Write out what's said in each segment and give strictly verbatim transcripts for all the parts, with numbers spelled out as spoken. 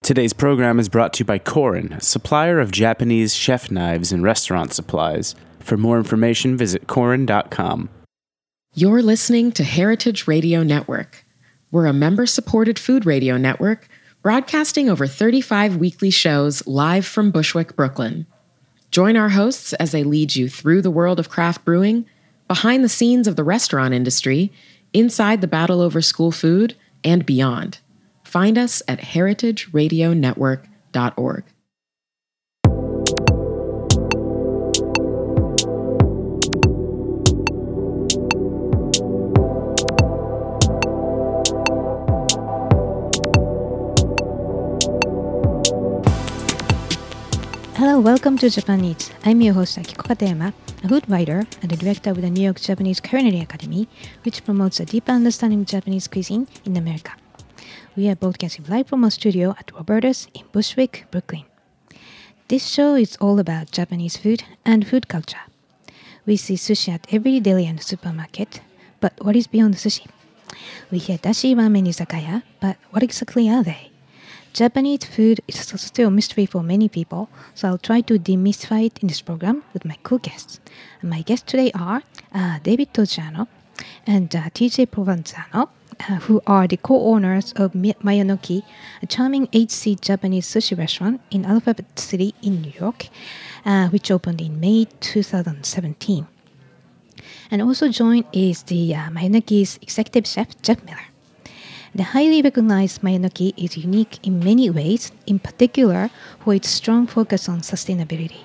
Today's program is brought to you by Korin, a supplier of Japanese chef knives and restaurant supplies. For more information, visit korin dot com. You're listening to Heritage Radio Network. We're a member-supported food radio network broadcasting over thirty-five weekly shows live from Bushwick, Brooklyn. Join our hosts as they lead you through the world of craft brewing, behind the scenes of the restaurant industry, inside the battle over school food, and beyond. Find us at heritage radio network dot org. Hello, welcome to Japan Eats. I'm your host Akiko Katayama, a food writer and the director of the New York Japanese Culinary Academy, which promotes a deeper understanding of Japanese cuisine in America. We are broadcasting live from our studio at Roberta's in Bushwick, Brooklyn. This show is all about Japanese food and food culture. We see sushi at every deli and supermarket, but what is beyond sushi? We hear dashi ramen izakaya, but what exactly are they? Japanese food is still a mystery for many people, so I'll try to demystify it in this program with my cool guests. And my guests today are uh, David Tociano and uh, T J Provenzano, uh, who are the co-owners of Mayanoki, a charming H C Japanese sushi restaurant in Alphabet City in New York, uh, which opened in May twenty seventeen. And also joined is the uh, Mayanoki's executive chef, Jeff Miller. The highly recognized Mayanoki is unique in many ways, in particular for its strong focus on sustainability.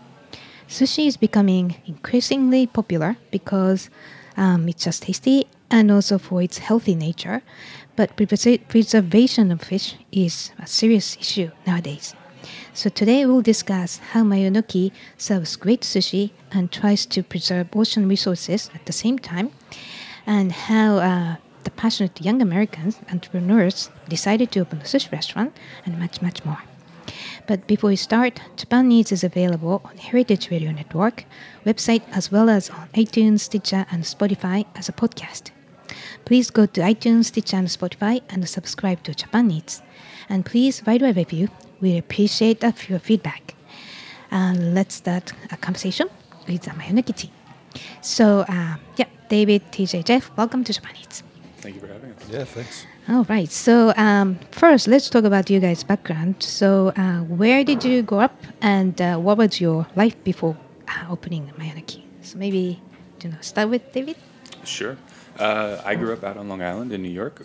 Sushi is becoming increasingly popular because um, it's just tasty and also for its healthy nature, but pres- preservation of fish is a serious issue nowadays. So today we'll discuss how Mayanoki serves great sushi and tries to preserve ocean resources at the same time, and how uh, the passionate young Americans entrepreneurs decided to open a sushi restaurant, and much, much more. But before we start, Japan Eats is available on Heritage Radio Network website as well as on iTunes, Stitcher, and Spotify as a podcast. Please go to iTunes, Stitcher, and Spotify and subscribe to Japan Eats. And please write a review. We appreciate your feedback. And let's start a conversation with the Mayanoki team. So, uh, yeah, David, T J, Jeff, welcome to Japan Eats. Thank you for having us. Yeah, thanks. All right. So um, first, let's talk about you guys' background. So uh, where did you grow up, and uh, what was your life before uh, opening Mayanoki? So maybe, you know, start with David. Sure. Uh, I grew up out on Long Island in New York.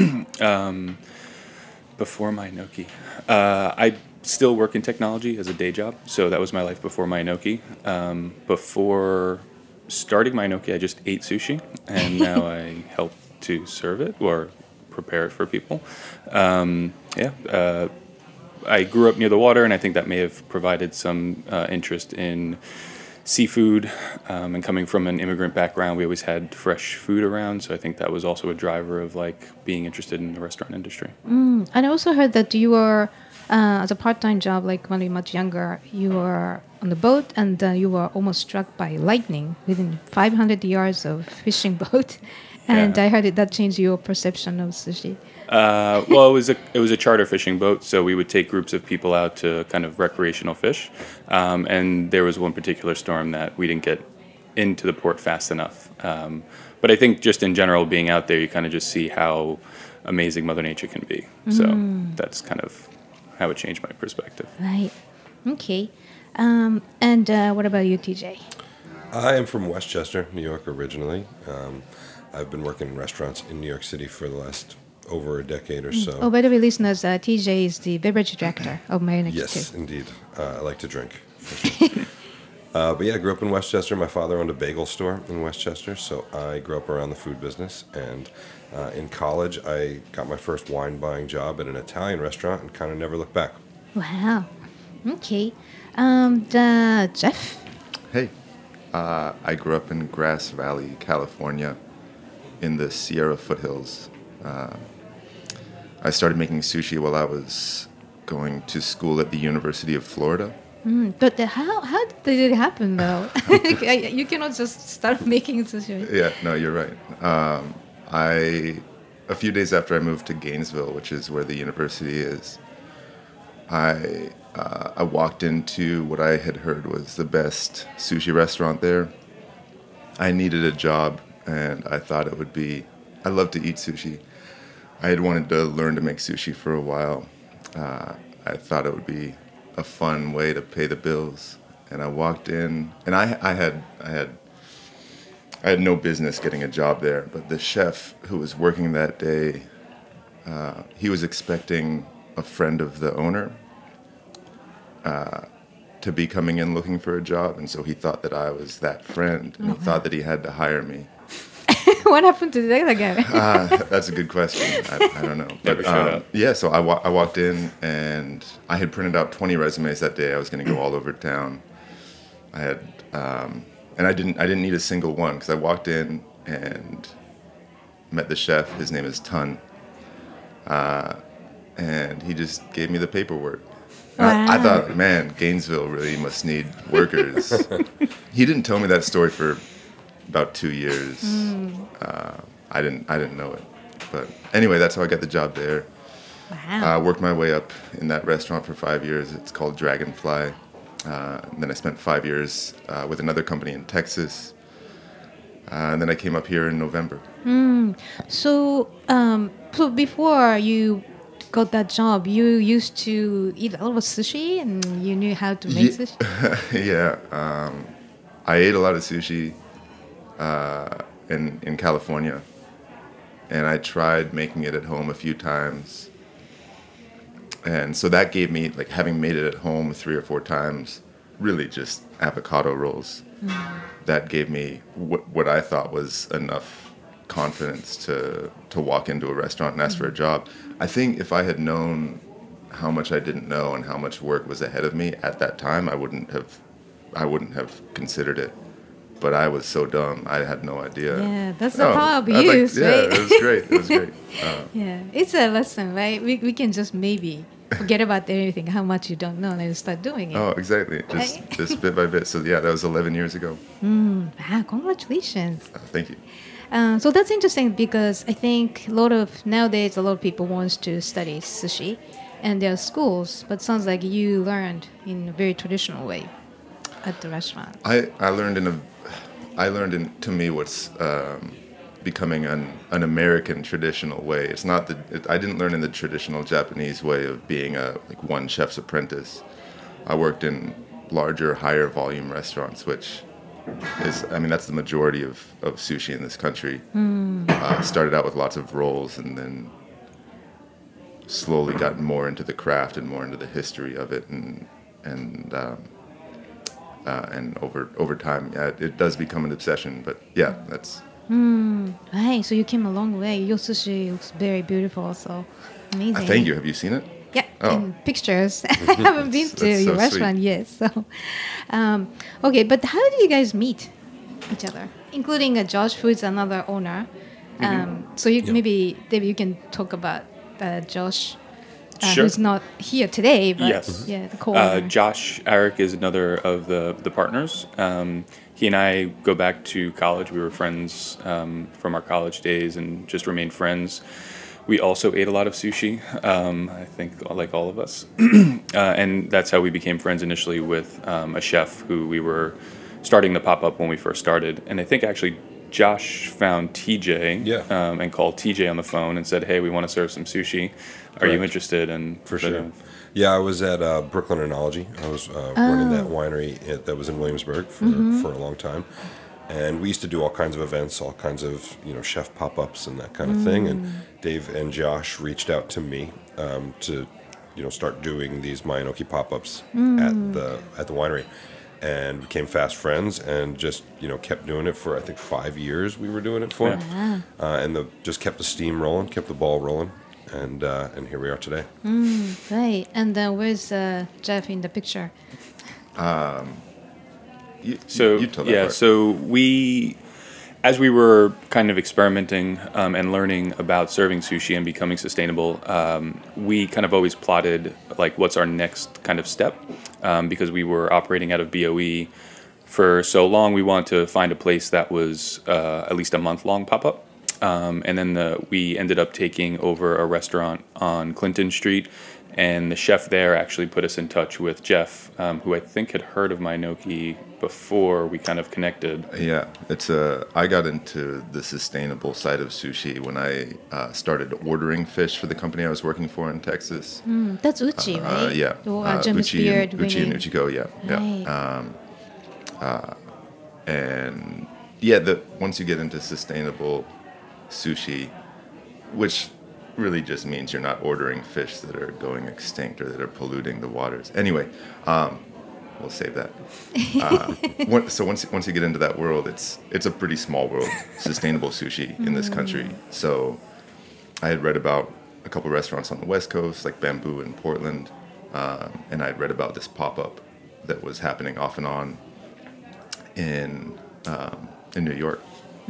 um, before Mayanoki, uh, I still work in technology as a day job. So that was my life before Mayanoki. Um, before starting Mayanoki, I just ate sushi, and now I help to serve it or prepare it for people. Um, yeah, uh, I grew up near the water, and I think that may have provided some uh, interest in seafood. Um, and coming from an immigrant background, we always had fresh food around, so I think that was also a driver of like being interested in the restaurant industry. Mm. And I also heard that you were, uh, as a part-time job, like when you were much younger, you were on the boat, and uh, you were almost struck by lightning within five hundred yards of fishing boat. And yeah. I heard it, that changed your perception of sushi. Uh, well, it was a it was a charter fishing boat, so we would take groups of people out to kind of recreational fish. Um, and there was one particular storm that we didn't get into the port fast enough. Um, but I think just in general, being out there, you kind of just see how amazing Mother Nature can be. Mm. So that's kind of how it changed my perspective. Right. Okay. Um, and uh, what about you, T J? I am from Westchester, New York originally. Um, I've been working in restaurants in New York City for the last over a decade or so. Oh, by the way, listeners, uh, T J is the beverage director of Mayanoki. Yes, too. indeed. Uh, I like to drink. Sure. uh, but yeah, I grew up in Westchester. My father owned a bagel store in Westchester, so I grew up around the food business. And uh, in college, I got my first wine buying job at an Italian restaurant and kind of never looked back. Wow. Okay. Um, the, Jeff? Hey. Uh, I grew up in Grass Valley, California, in the Sierra foothills. Uh, I started making sushi while I was going to school at the University of Florida. Mm, but the, how how did it happen, though? You cannot just start making sushi. Yeah, no, you're right. Um, I, a few days after I moved to Gainesville, which is where the university is, I uh, I walked into what I had heard was the best sushi restaurant there. I needed a job, and I thought it would be. I love to eat sushi. I had wanted to learn to make sushi for a while. Uh, I thought it would be a fun way to pay the bills, and I walked in, and I I had I had. I had no business getting a job there, but the chef who was working that day, uh, he was expecting a friend of the owner uh, to be coming in looking for a job, and so he thought that I was that friend, and he thought that he had to hire me. What happened to the other guy? uh, that's a good question. I, I don't know. Never showed um, up. Yeah, so I, wa- I walked in, and I had printed out twenty resumes that day. I was going to go all over town. I had... Um, And I didn't. I didn't need a single one because I walked in and met the chef. His name is Tun, uh, and he just gave me the paperwork. And I, I Wow. thought, man, Gainesville really must need workers. He didn't tell me that story for about two years. Uh, I didn't. I didn't know it. But anyway, that's how I got the job there. Wow. I uh, worked my way up in that restaurant for five years. It's called Dragonfly. Uh, and then I spent five years uh, with another company in Texas. Uh, and then I came up here in November. So, um, so before you got that job, you used to eat a lot of sushi, and you knew how to make Ye- sushi. yeah. Um, I ate a lot of sushi uh, in, in California. And I tried making it at home a few times. And so that gave me, like, having made it at home three or four times, really just avocado rolls. Mm. That gave me what, what I thought was enough confidence to to walk into a restaurant and ask mm. for a job. I think if I had known how much I didn't know and how much work was ahead of me at that time, I wouldn't have, I wouldn't have considered it. But I was so dumb, I had no idea. Yeah, that's the Oh, power of I'd like- youth, yeah, right? it was great. It was great. Uh, Yeah, it's a lesson, right? We we can just maybe forget about everything, how much you don't know, and then start doing it. oh, exactly. Just Right? just bit by bit. So yeah, that was eleven years ago. Wow, congratulations. Uh, thank you. Uh, so that's interesting because I think a lot of nowadays a lot of people wants to study sushi, and there are schools, but it sounds like you learned in a very traditional way at the restaurant. I, I learned in a, I learned in to me what's um, becoming an an American traditional way. It's not the it, I didn't learn in the traditional Japanese way of being a like one chef's apprentice. I worked in larger, higher volume restaurants, which is I mean that's the majority of, of sushi in this country. Mm. Uh, started out with lots of rolls and then slowly got more into the craft and more into the history of it and and. Um, Uh, and over over time, yeah, it, it does become an obsession. But yeah, that's Right, so you came a long way. Your sushi looks very beautiful, so amazing. uh, thank you. Have you seen it? Yeah, Oh. in pictures. I haven't been to That's so your restaurant yet. So, um, okay, but how did you guys meet each other? Including uh, Josh, who is another owner. Um, so you, Yeah. maybe, David, you can talk about uh, Josh, uh, Sure. who's not here today, but Yes. yeah, the co-owner. Uh, Josh Arick is another of the, the partners. Um, he and I go back to college. We were friends um, from our college days and just remained friends. We also ate a lot of sushi, um, I think like all of us. uh, and that's how we became friends initially with um, a chef who we were starting to pop up when we first started. And I think actually Josh found T J Yeah. um, and called T J on the phone and said, hey, we want to serve some sushi. Are you Correct. interested? And For sure. Yeah, I was at uh, Brooklyn Enology. I was uh, running that winery at, that was in Williamsburg for, for a long time. And we used to do all kinds of events, all kinds of, you know, chef pop-ups and that kind of thing. And Dave and Josh reached out to me um, to, you know, start doing these Mayanoki pop-ups at the at the winery. And became fast friends and just, you know, kept doing it for, I think, five years we were doing it for. Yeah. Ah, Uh, Uh, and the just kept the steam rolling, kept the ball rolling. And uh, and here we are today. right. And then where's uh, Jeff in the picture? You, So you, you tell that yeah, part. so we, as we were kind of experimenting um, and learning about serving sushi and becoming sustainable, um, we kind of always plotted like what's our next kind of step, um, because we were operating out of B O E for so long. We wanted to find a place that was uh, at least a month long pop up. Um, and then the, we ended up taking over a restaurant on Clinton Street And the chef there actually put us in touch with Jeff, um, who I think had heard of Mainoki before we kind of connected. Yeah, it's a. I got into the sustainable side of sushi when I uh, started ordering fish for the company I was working for in Texas. Mm, that's Uchi, right? Uh, yeah, The, uh, uh, James Uchi, Beard and, Uchi and winning. Uchiko. Yeah, Right. yeah. Um, uh, and yeah, the once you get into sustainable sushi, which really just means you're not ordering fish that are going extinct or that are polluting the waters. Anyway, um, we'll save that. Uh, one, so once once you get into that world, it's it's a pretty small world, sustainable sushi in this country. So I had read about a couple restaurants on the West Coast, like Bamboo in Portland, um, and I'd read about this pop-up that was happening off and on in um, in New York.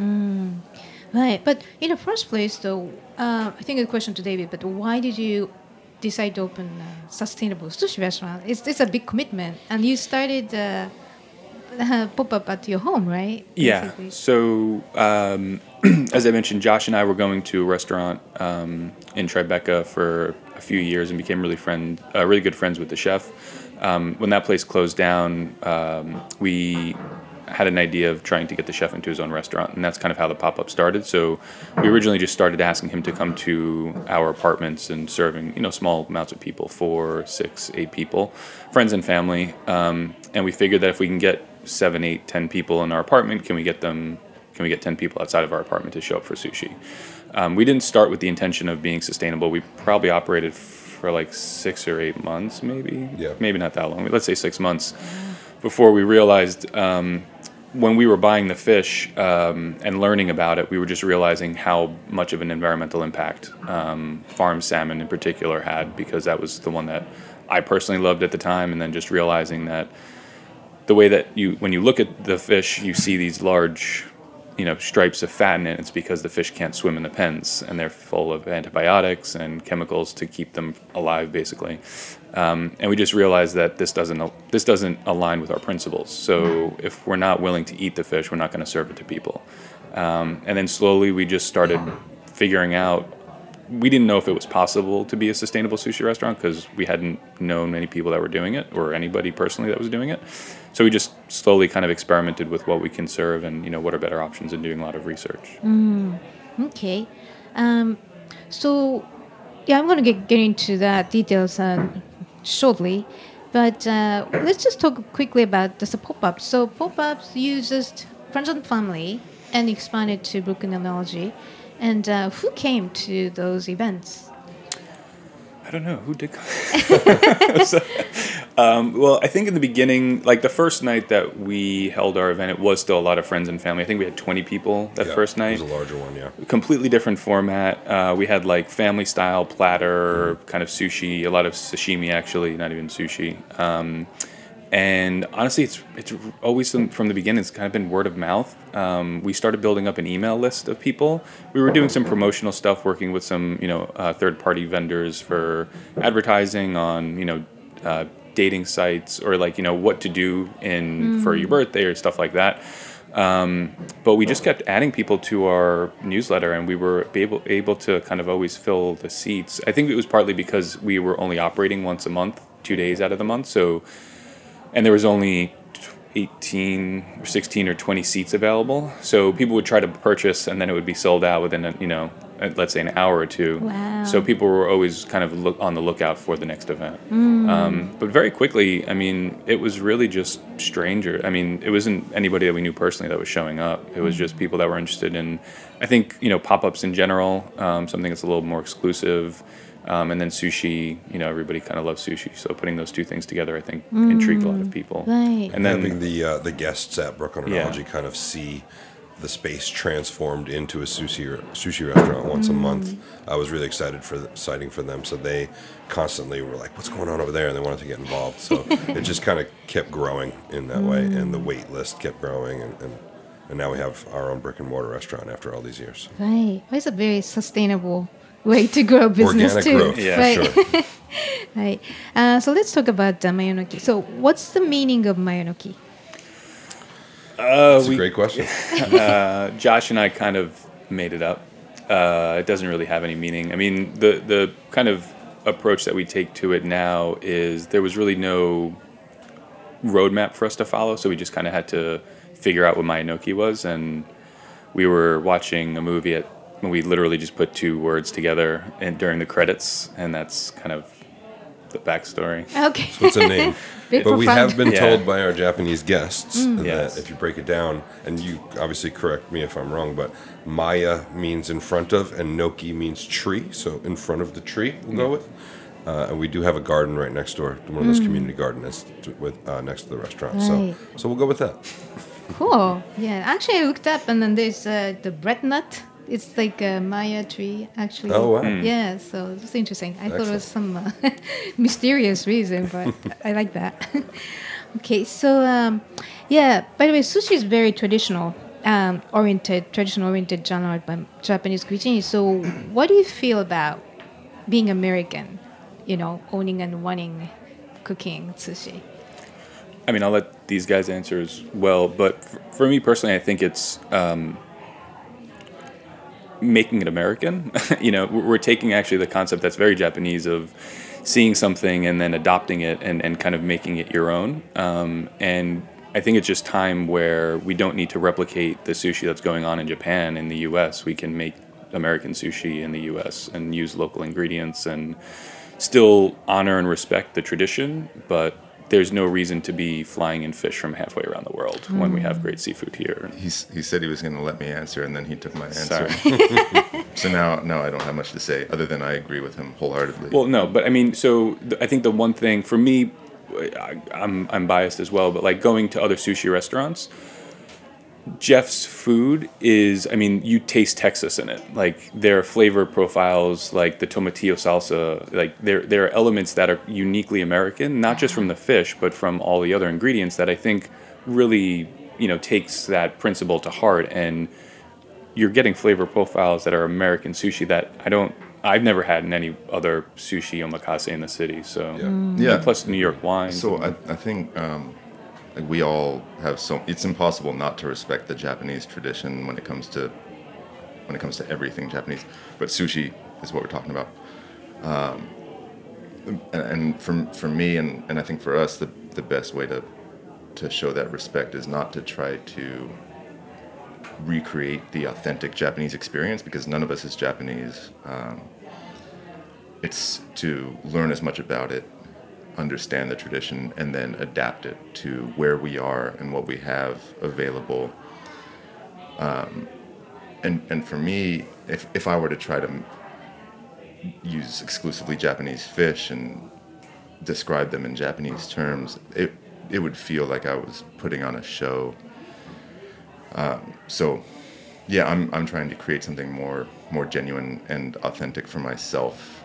Right, but in the first place, though, uh, I think a question to David. But why did you decide to open a sustainable sushi restaurant? It's it's a big commitment, and you started uh, uh, pop up at your home, right? Yeah. Basically. So, um, as I mentioned, Josh and I were going to a restaurant um, in Tribeca for a few years and became really friend, uh, really good friends with the chef. Um, when that place closed down, um, we had an idea of trying to get the chef into his own restaurant, and that's kind of how the pop-up started. So we originally just started asking him to come to our apartments and serving, you know, small amounts of people, four, six, eight people, friends and family. Um, and we figured that if we can get seven, eight, ten people in our apartment, can we get them? Can we get ten people outside of our apartment to show up for sushi? Um, we didn't start with the intention of being sustainable. We probably operated for like six or eight months, maybe. Yeah. Maybe not that long. Let's say six months before we realized. Um, When we were buying the fish um, and learning about it, we were just realizing how much of an environmental impact um, farm salmon in particular had, because that was the one that I personally loved at the time. And then just realizing that the way that you, when you look at the fish, you see these large, you know, stripes of fat in it. It's because the fish can't swim in the pens, and they're full of antibiotics and chemicals to keep them alive, basically. Um, and we just realized that this doesn't this doesn't align with our principles. So if we're not willing to eat the fish, we're not going to serve it to people. Um, and then slowly we just started figuring out. We didn't know if it was possible to be a sustainable sushi restaurant because we hadn't known many people that were doing it, or anybody personally that was doing it. So we just slowly kind of experimented with what we can serve and, you know, what are better options, and doing a lot of research. Okay, um, so yeah, I'm going to get get into that details uh, shortly, but uh, let's just talk quickly about the pop-ups. So pop-ups uses friends and family and expanded to Brooklyn analogy. And uh, who came to those events? I don't know who did. so, um, well, I think in the beginning, like the first night that we held our event, it was still a lot of friends and family. I think we had twenty people that Yeah, first night. It was a larger one, yeah. Completely different format. Uh, we had like family style platter, kind of sushi, a lot of sashimi actually, not even sushi. Um, and honestly, it's it's always from, from the beginning, it's kind of been word of mouth. Um, we started building up an email list of people. We were doing some promotional stuff, working with some, you know, uh, third-party vendors for advertising on, you know, uh, dating sites, or like, you know, what to do in for your birthday or stuff like that. Um, but we just kept adding people to our newsletter, and we were able able to kind of always fill the seats. I think it was partly because we were only operating once a month, two days out of the month, so. And there was only eighteen or sixteen or twenty seats available. So people would try to purchase, and then it would be sold out within, a, you know, let's say an hour or two. Wow. So people were always kind of look on the lookout for the next event. Mm. Um, but very quickly, I mean, it was really just stranger. I mean, it wasn't anybody that we knew personally that was showing up. It was just people that were interested in, I think, you know, pop-ups in general, um, something that's a little more exclusive. Um, and then sushi, you know, everybody kind of loves sushi. So putting those two things together, I think, mm. intrigued a lot of people. Right. And then having the uh, the guests at Brooklyn Analogy Yeah. kind of see the space transformed into a sushi sushi restaurant once mm. a month. I was really excited for the, exciting for them. So they constantly were like, "What's going on over there?" And they wanted to get involved. So it just kind of kept growing in that mm. way, and the wait list kept growing, and, and and now we have our own brick and mortar restaurant after all these years. Right. Well, it's a very sustainable way to grow a business Organic too. growth, Yeah, right. sure. Right. Uh, so let's talk about uh, Mayonoki. So what's the meaning of Mayonoki? uh, That's we, a great question. uh, Josh and I kind of made it up. Uh, it doesn't really have any meaning. I mean, the the kind of approach that we take to it now is there was really no roadmap for us to follow, so we just kind of had to figure out what my enoki was, and we were watching a movie at when we literally just put two words together and during the credits, and that's kind of the backstory. Okay. So it's a name. Bit But we profound. have been Yeah. told by our Japanese guests that Yes. if you break it down, and you obviously correct me if I'm wrong, but Maya means in front of, and Noki means tree, so in front of the tree we'll go with. Uh, and we do have a garden right next door, one of those community gardens to, with uh, next to the restaurant. Right. So so we'll go with that. Cool. Yeah. Actually, I looked up, and then there's uh, the bread nut. It's like a Maya tree, actually. Oh, wow. Yeah. So it's interesting. I thought it was some uh, mysterious reason, but I like that. Okay. So um, yeah. By the way, sushi is very traditional. Um, oriented, traditional oriented genre by Japanese cuisine. So, what do you feel about being American? You know, owning and wanting cooking sushi. I mean, I'll let these guys answer as well, but f- for me personally, I think it's um, making it American. You know, we're we're taking actually the concept that's very Japanese of seeing something and then adopting it and, and kind of making it your own. Um, and I think it's just time where we don't need to replicate the sushi that's going on in Japan in the U S. We can make American sushi in the U S and use local ingredients and still honor and respect the tradition, but there's no reason to be flying in fish from halfway around the world when we have great seafood here. He's, he said he was going to let me answer, and then he took my answer. Sorry. So now, now I don't have much to say, other than I agree with him wholeheartedly. Well, no, but I mean, so th- I think the one thing for me, I, I'm I'm biased as well, but like going to other sushi restaurants, Jeff's food is, I mean, you taste Texas in it. Like their flavor profiles, like the tomatillo salsa, like there there are elements that are uniquely American, not just from the fish, but from all the other ingredients that I think really, you know, takes that principle to heart. And you're getting flavor profiles that are American sushi that I don't, I've never had in any other sushi omakase in the city. So Yeah. Yeah. And plus New York wine. So I, I think um, like we all have so it's impossible not to respect the Japanese tradition when it comes to when it comes to everything Japanese. But sushi is what we're talking about. Um, and, and for for me and, and I think for us, the the best way to to show that respect is not to try to recreate the authentic Japanese experience, because none of us is Japanese. Um, it's to learn as much about it, understand the tradition, and then adapt it to where we are and what we have available. Um, and and for me, if if I were to try to m- use exclusively Japanese fish and describe them in Japanese terms, it it would feel like I was putting on a show. Um, so, yeah, I'm I'm trying to create something more more genuine and authentic for myself.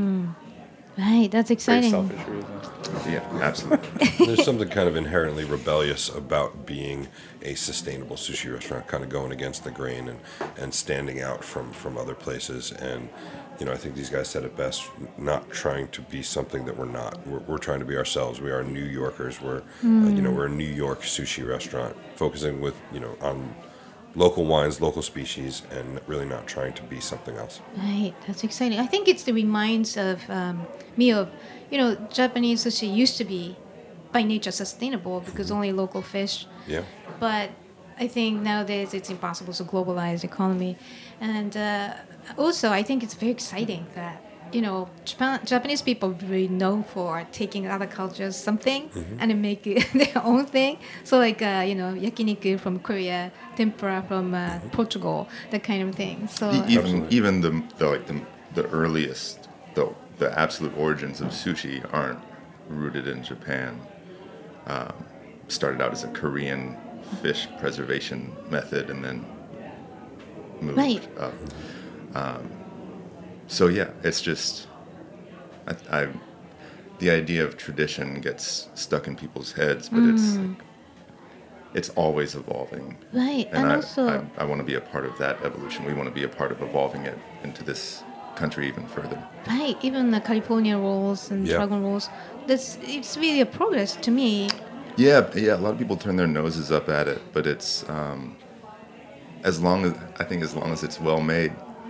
Right, that's very exciting. selfish reason. Yeah, absolutely. There's something kind of inherently rebellious about being a sustainable sushi restaurant, kind of going against the grain and, and standing out from, from other places. And, you know, I think these guys said it best, not trying to be something that we're not. We're, we're trying to be ourselves. We are New Yorkers. We're, uh, you know, we're a New York sushi restaurant, focusing with, you know, on local wines, local species, and really not trying to be something else. Right, that's exciting. I think it's the reminds of um, me of, you know, Japanese sushi used to be by nature sustainable because only local fish. Yeah. But I think nowadays it's impossible to globalize economy, and uh, also I think it's very exciting that you know Japan, Japanese people really known for taking other cultures something and then make it their own thing. So like uh, you know yakiniku from Korea, tempura from uh, Portugal, that kind of thing. So E- even Absolutely. even the, the like the, the earliest the the absolute origins of sushi aren't rooted in Japan. Um, started out as a Korean fish preservation method and then moved Right. up. Um, so yeah, it's just I, I the idea of tradition gets stuck in people's heads, but it's like, it's always evolving. right, And, and I, also I, I want to be a part of that evolution. We want to be a part of evolving it into this country even further. right, even the California rolls and Yeah. dragon rolls. That's it's really a progress to me. Yeah, yeah. A lot of people turn their noses up at it, but it's um, as long as I think as long as it's well made,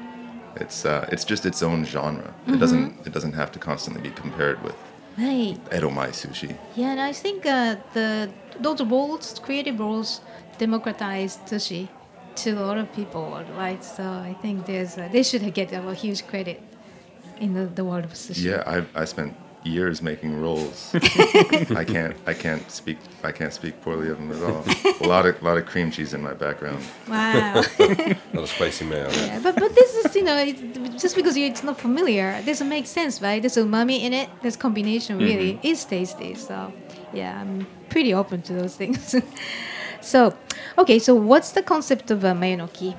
It's uh, it's just its own genre. Mm-hmm. It doesn't it doesn't have to constantly be compared with Right. Edomai sushi. Yeah, and I think uh, the those roles, creative roles, democratized sushi to a lot of people worldwide. So I think there's uh, they should get a huge credit in the, the world of sushi. Yeah, I I spent years making rolls. I can't I can't speak I can't speak poorly of them at all. A lot of lot of cream cheese in my background. Wow. A lot of spicy mayo. Yeah, but but this is, you know, it, just because you, it's not familiar, this makes sense, right? There's umami in it. This combination really Mm-hmm. is tasty. So yeah, I'm pretty open to those things. So okay, so what's the concept of uh, mayonoki?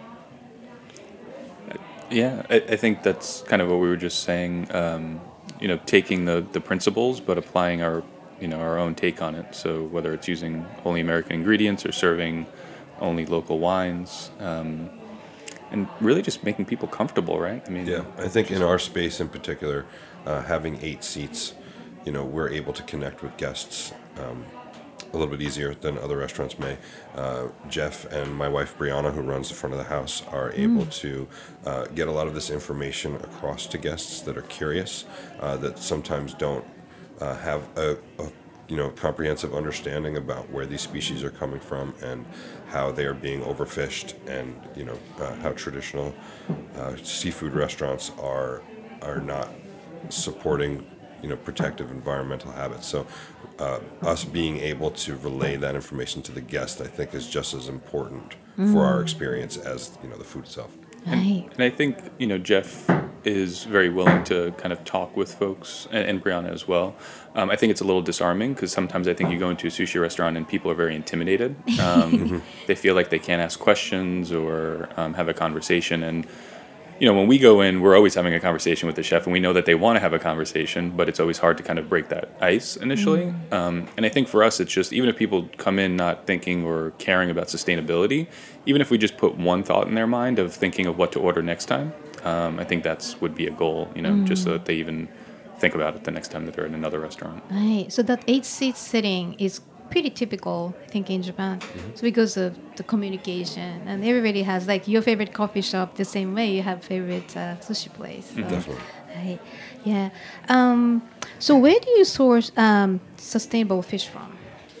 Yeah, I, I think that's kind of what we were just saying. Um, you know, taking the, the principles, but applying our you know our own take on it. So whether it's using only American ingredients or serving only local wines, um, and really just making people comfortable, right? I mean, Yeah, I think in our space in particular, uh, having eight seats, you know, we're able to connect with guests um, a little bit easier than other restaurants may. Uh, Jeff and my wife Brianna, who runs the front of the house, are able to uh, get a lot of this information across to guests that are curious, uh, that sometimes don't uh, have a, a you know comprehensive understanding about where these species are coming from and how they are being overfished, and you know uh, how traditional uh, seafood restaurants are are not supporting you know protective environmental habits. So uh, us being able to relay that information to the guest, I think, is just as important for our experience as you know the food itself. Right. And I think, you know, Jeff is very willing to kind of talk with folks, and, and Brianna as well. Um, I think it's a little disarming because sometimes I think you go into a sushi restaurant and people are very intimidated. Um, they feel like they can't ask questions or um, have a conversation. And, you know, when we go in, we're always having a conversation with the chef, and we know that they want to have a conversation, but it's always hard to kind of break that ice initially. Um, and I think for us, it's just, even if people come in not thinking or caring about sustainability, even if we just put one thought in their mind of thinking of what to order next time, um, I think that's would be a goal, you know, just so that they even think about it the next time that they're in another restaurant. Right. So that eight seat sitting is pretty typical, I think, in Japan. So because of the communication, and everybody has like your favorite coffee shop the same way you have favorite uh, sushi place. So, Definitely. right. Yeah. Um, so where do you source um, sustainable fish from?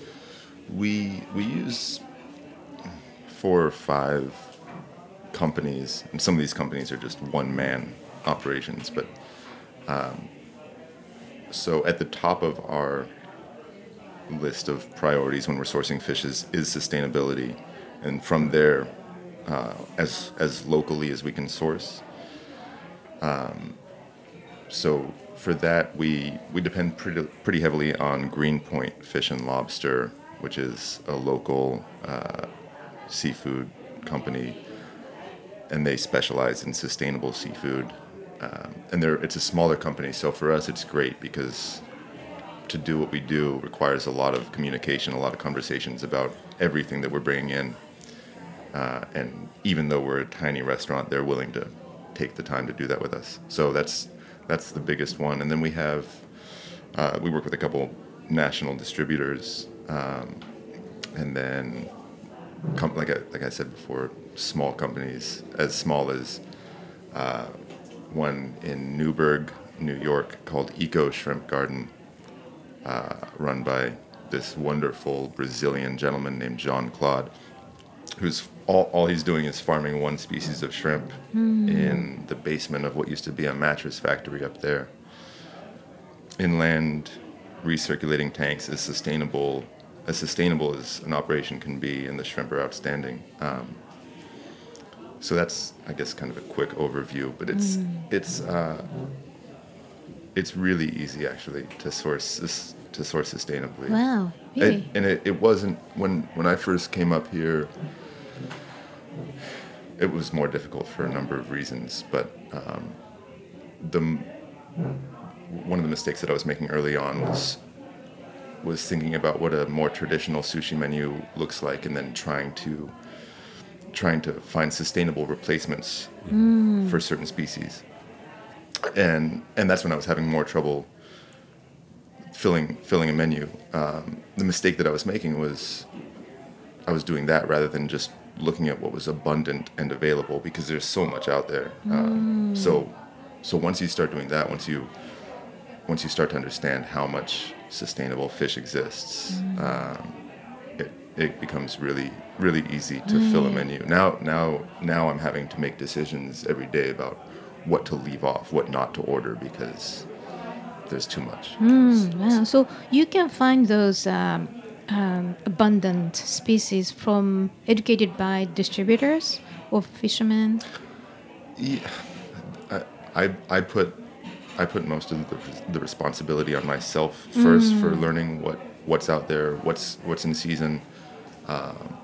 We we use four or five companies, and some of these companies are just one-man operations. But um, so at the top of our list of priorities when we're sourcing fish is, is sustainability, and from there, uh, as as locally as we can source. Um, so for that, we we depend pretty pretty heavily on Greenpoint Fish and Lobster, which is a local uh, seafood company, and they specialize in sustainable seafood. Um, and they're it's a smaller company, so for us it's great because to do what we do requires a lot of communication, a lot of conversations about everything that we're bringing in. Uh, and even though we're a tiny restaurant, they're willing to take the time to do that with us. So that's that's the biggest one. And then we have uh, we work with a couple national distributors, um, and then com- like I, like I said before, small companies as small as uh, one in Newburgh, New York, called Eco Shrimp Garden. Uh, run by this wonderful Brazilian gentleman named Jean Claude, who's all, all he's doing is farming one species of shrimp mm. in the basement of what used to be a mattress factory up there. Inland recirculating tanks is sustainable, as sustainable as an operation can be, and the shrimp are outstanding. Um, so that's, I guess, kind of a quick overview, but it's mm. it's. Uh, It's really easy, actually, to source this, to source sustainably. Wow, really? It, and it, it wasn't when when I first came up here. It was more difficult for a number of reasons, but um, the one of the mistakes that I was making early on was was thinking about what a more traditional sushi menu looks like, and then trying to trying to find sustainable replacements mm. for certain species. And and that's when I was having more trouble filling filling a menu. Um, the mistake that I was making was I was doing that rather than just looking at what was abundant and available because there's so much out there. Um, so, so once you start doing that, once you once you start to understand how much sustainable fish exists, um, it it becomes really really easy to fill a menu. Now now now I'm having to make decisions every day about what to leave off, what not to order because there's too much. Mm, wow. So you can find those um, um, abundant species from educated by distributors or fishermen. Yeah, I, I I put I put most of the, the responsibility on myself first mm. for learning what, what's out there, what's what's in season, um,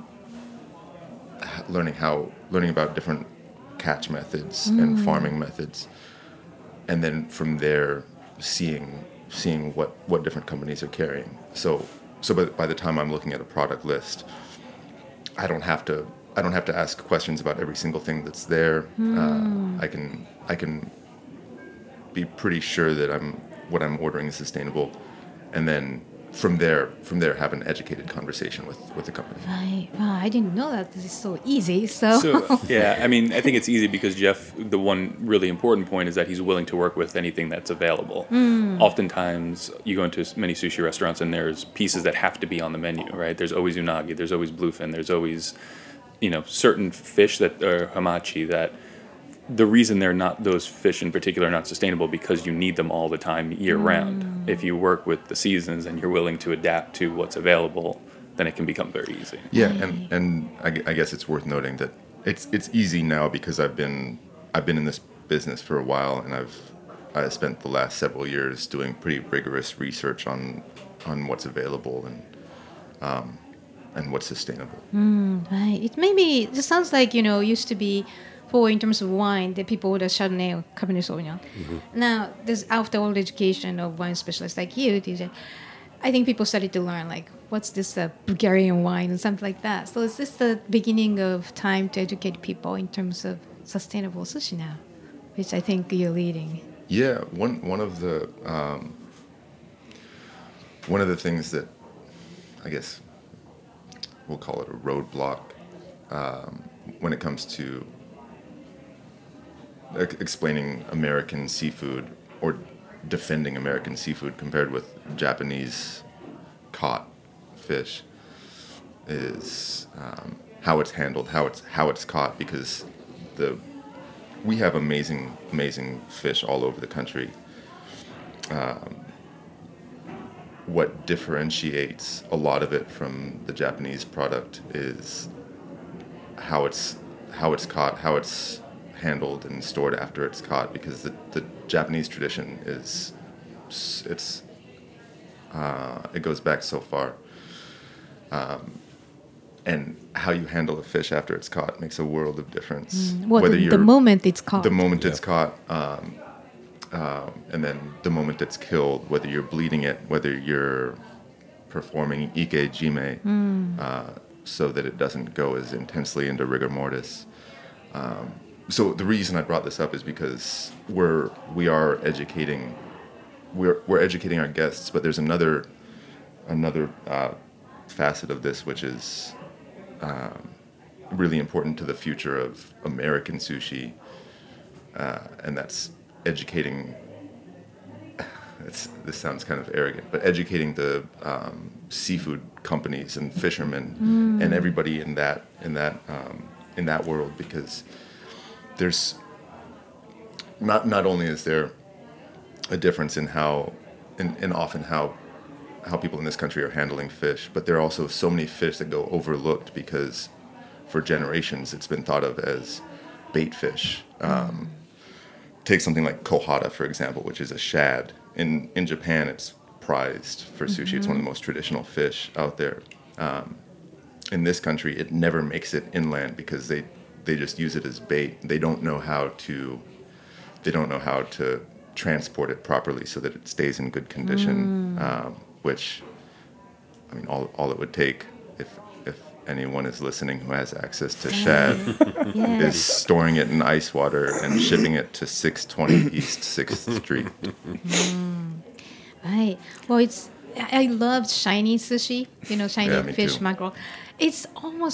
learning how learning about different catch methods mm. and farming methods, and then from there seeing seeing what, what different companies are carrying. So so by, by the time I'm looking at a product list, I don't have to I don't have to ask questions about every single thing that's there. Mm. Uh, I can I can be pretty sure that I'm what I'm ordering is sustainable, and then from there from there have an educated conversation with, with the company. Right. Wow, I didn't know that this is so easy. So. so yeah, I mean, I think it's easy because Jeff, the one really important point is that he's willing to work with anything that's available. Mm. Oftentimes, you go into many sushi restaurants and there's pieces that have to be on the menu, right? There's always unagi, there's always bluefin, there's always, you know, certain fish that are hamachi that the reason they're not, those fish in particular are not sustainable because you need them all the time year mm. round. If you work with the seasons and you're willing to adapt to what's available, then it can become very easy. Yeah, and, and I, I guess it's worth noting that it's it's easy now because I've been I've been in this business for a while, and I've I spent the last several years doing pretty rigorous research on on what's available and um, and what's sustainable. Mm, right. It maybe it sounds like, you know, used to be for in terms of wine that people order Chardonnay or Cabernet Sauvignon. Mm-hmm. Now, there's after all the education of wine specialists like you, D J, I think people started to learn like what's this uh, Bulgarian wine and something like that. So is this the beginning of time to educate people in terms of sustainable sushi now, which I think you're leading? Yeah, one one of the um, one of the things that I guess we'll call it a roadblock um, when it comes to explaining American seafood or defending American seafood compared with Japanese caught fish is um, how it's handled, how it's how it's caught, because the we have amazing amazing fish all over the country. Um, what differentiates a lot of it from the Japanese product is how it's how it's caught, how it's handled and stored after it's caught, because the, the Japanese tradition is it's uh, it goes back so far, um, and how you handle a fish after it's caught makes a world of difference. Mm. Well, Whether the, the moment it's caught, the moment yeah. it's caught, um, um, and then the moment it's killed, whether you're bleeding it, whether you're performing ikejime, mm. uh, so that it doesn't go as intensely into rigor mortis. Um, So the reason I brought this up is because we're we are educating we're we're educating our guests, but there's another another uh, facet of this which is um, really important to the future of American sushi, uh, and that's educating. It's, this sounds kind of arrogant, but educating the um, seafood companies and fishermen mm. and everybody in that in that um, in that world, because there's not not only is there a difference in how and, and often how how people in this country are handling fish, but there are also so many fish that go overlooked because for generations it's been thought of as bait fish. Um, take something like kohara, for example, which is a shad. In in Japan, it's prized for sushi. Mm-hmm. It's one of the most traditional fish out there. Um, in this country, it never makes it inland because they They just use it as bait. They don't know how to. They don't know how to transport it properly so that it stays in good condition. Mm. Um, which, I mean, all all it would take if if anyone is listening who has access to shad yes. is storing it in ice water and shipping it to six twenty East Sixth Street. Mm. Right. Well, it's I love shiny sushi. You know, shiny yeah, fish, too. mackerel. It's almost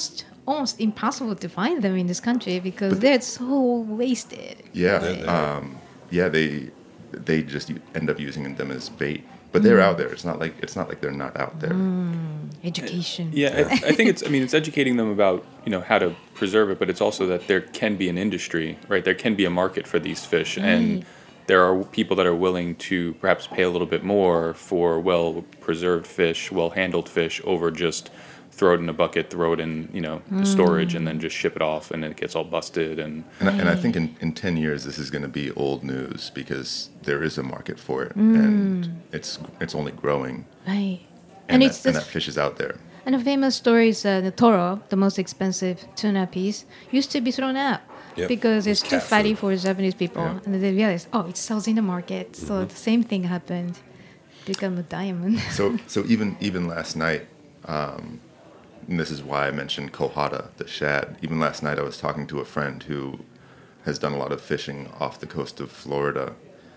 almost impossible to find them in this country because they're so wasted. Yeah, They- they- um, yeah. They they just u- end up using them as bait, but they're out there. It's not like it's not like they're not out there. Education. Yeah, I, I think it's. I mean, it's educating them about you know how to preserve it, but it's also that there can be an industry, right? There can be a market for these fish, and there are people that are willing to perhaps pay a little bit more for well preserved fish, well handled fish, over just throw it in a bucket, throw it in you know storage, and then just ship it off, and it gets all busted. And And, I, and I think in, in ten years, this is going to be old news because there is a market for it, and it's it's only growing, Right. and, And, that, it's and this, that fish is out there. and a famous story is uh, the toro, the most expensive tuna piece, used to be thrown out Yep. because it's It's too cat fatty food. for Japanese people, Yeah. and then they realized, oh, it sells in the market. So the same thing happened, become a diamond. So so even even last night, um, and this is why I mentioned kohata, the shad. Even last night, I was talking to a friend who has done a lot of fishing off the coast of Florida,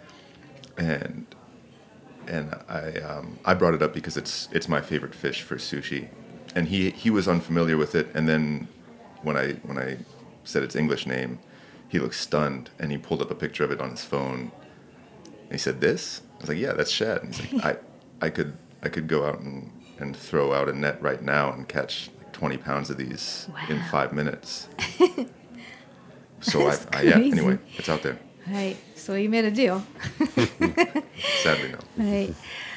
and and I um, I brought it up because it's it's my favorite fish for sushi, and he he was unfamiliar with it, and then when I when I said its English name, he looked stunned, and he pulled up a picture of it on his phone. And he said, "This?" I was like, "Yeah, that's shad." And he's like, "I I could I could go out and." and throw out a net right now and catch like twenty pounds of these in Wow. five minutes. So I, That's I, yeah, crazy. anyway, it's out there. Right. So you made a deal. Sadly, no. Right.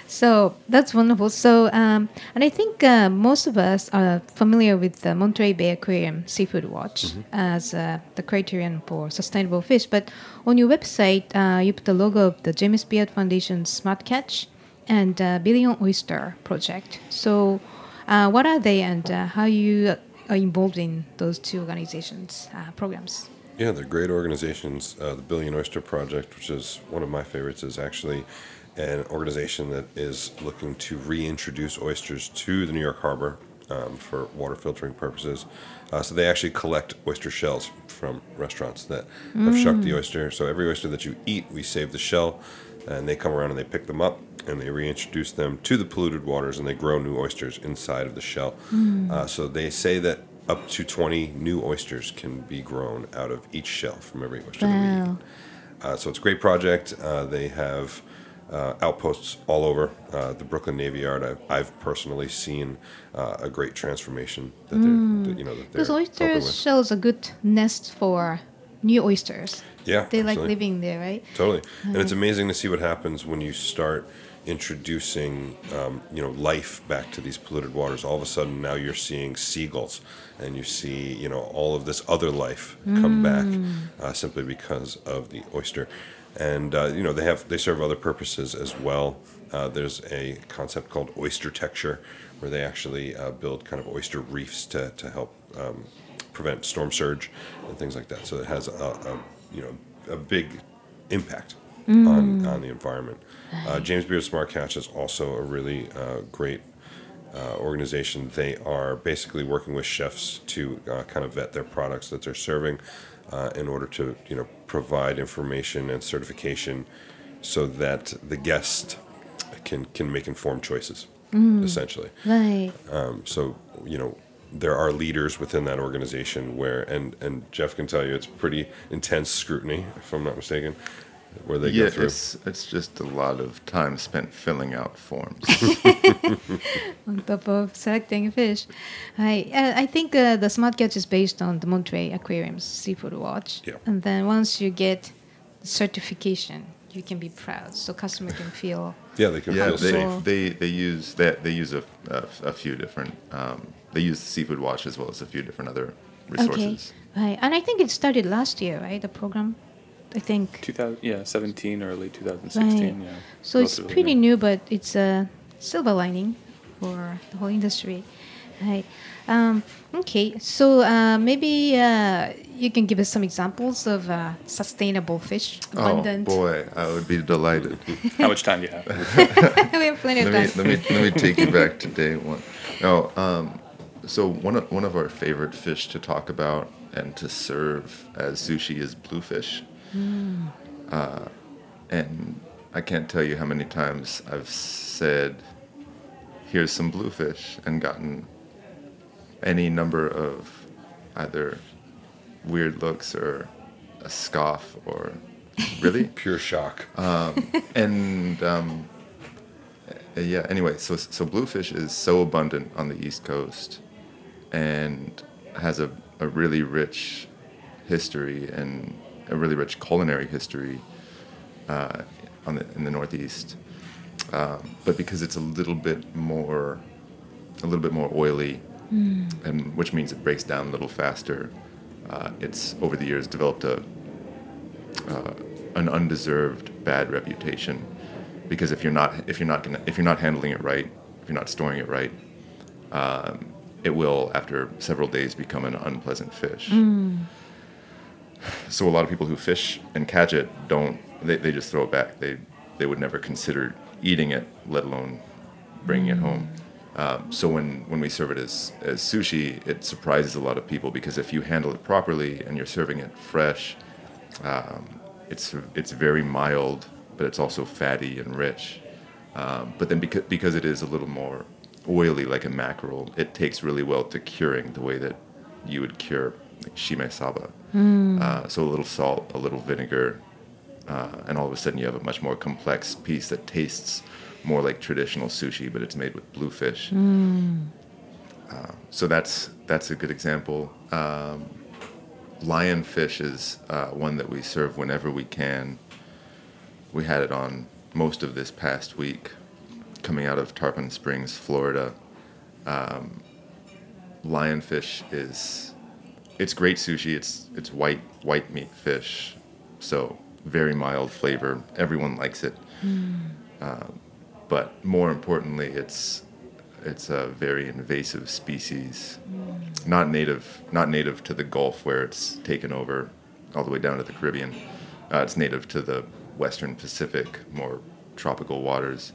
So that's wonderful. So, um, and I think uh, most of us are familiar with the Monterey Bay Aquarium Seafood Watch as uh, the criterion for sustainable fish. But on your website, uh, you put the logo of the James Beard Foundation's Smart Catch and uh, Billion Oyster Project. So, uh, what are they, and uh, how you are involved in those two organizations' uh, programs? Yeah, they're great organizations. Uh, the Billion Oyster Project, which is one of my favorites, is actually an organization that is looking to reintroduce oysters to the New York Harbor um, for water filtering purposes. Uh, so they actually collect oyster shells from restaurants that have shucked the oyster. So every oyster that you eat, we save the shell, and they come around and they pick them up and they reintroduce them to the polluted waters, and they grow new oysters inside of the shell. Uh, so they say that up to twenty new oysters can be grown out of each shell from every oyster that we Wow. eat. Uh, so it's a great project. Uh, they have uh, outposts all over uh, the Brooklyn Navy Yard. I've, I've personally seen uh, a great transformation that they're, that, you know, that they're Because oyster helping with. shells a good nest for new oysters. Yeah, They like absolutely. living there, right? Totally, and it's amazing to see what happens when you start introducing, um, you know, life back to these polluted waters. All of a sudden, now you're seeing seagulls, and you see, you know, all of this other life come back uh, simply because of the oyster. And uh, you know, they have they serve other purposes as well. Uh, there's a concept called oyster texture, where they actually uh, build kind of oyster reefs to to help um, prevent storm surge and things like that. So it has a, a you know a big impact on, on the environment. Uh, James Beard Smart Catch is also a really uh, great uh, organization. They are basically working with chefs to uh, kind of vet their products that they're serving uh, in order to you know provide information and certification so that the guest can can make informed choices, essentially. Right. Um, so you know there are leaders within that organization where and and Jeff can tell you it's pretty intense scrutiny, if I'm not mistaken, where they Yeah, go through. it's it's just a lot of time spent filling out forms. On top of selecting fish. I, uh, I think uh, the Smart Catch is based on the Monterey Aquarium's Seafood Watch. Yeah. And then once you get certification, you can be proud. So customer can feel... Yeah, they can yeah, feel they, safe. they they use that they use a, a, a few different. Um, they use Seafood Watch as well as a few different other resources. Okay. Right. And I think it started last year, right? The program? I think. two thousand, yeah, seventeen, early two thousand sixteen. Right. Yeah. So it's Relatively pretty new. new, but it's a silver lining for the whole industry. Right. Um, okay, so uh, maybe uh, you can give us some examples of uh, sustainable fish, abundant. Oh boy, I would be delighted. How much time do you have? We have plenty of let me time. let me let me take you back to day one. No, um, so one of one of our favorite fish to talk about and to serve as sushi is bluefish. Uh, and I can't tell you how many times I've said, "Here's some bluefish," and gotten any number of either weird looks or a scoff or really Pure shock. and um, uh, yeah. Anyway, so so bluefish is so abundant on the East Coast, and has a, a really rich history and a really rich culinary history uh, on the in the Northeast. Um, but because it's a little bit more, a little bit more oily, and which means it breaks down a little faster. Uh, it's over the years developed a uh, an undeserved bad reputation, because if you're not if you're not gonna, if you're not handling it right, if you're not storing it right, um, it will after several days become an unpleasant fish. So a lot of people who fish and catch it don't they, they just throw it back. They they would never consider eating it, let alone bringing it home. Um, so when, when we serve it as, as sushi, it surprises a lot of people, because if you handle it properly and you're serving it fresh, um, it's it's very mild, but it's also fatty and rich. Um, but then because, because it is a little more oily, like a mackerel, it takes really well to curing the way that you would cure like shimesaba. Uh, so a little salt, a little vinegar, uh, and all of a sudden you have a much more complex piece that tastes more like traditional sushi, but it's made with bluefish. Mm. Uh, so that's that's a good example. Um, lionfish is uh, one that we serve whenever we can. We had it on most of this past week, coming out of Tarpon Springs, Florida. Um, lionfish is it's great sushi. It's it's white white meat fish, so very mild flavor. Everyone likes it. Mm. Uh, But more importantly, it's it's a very invasive species, mm. not native not native to the Gulf, where it's taken over all the way down to the Caribbean. Uh, it's native to the Western Pacific, more tropical waters.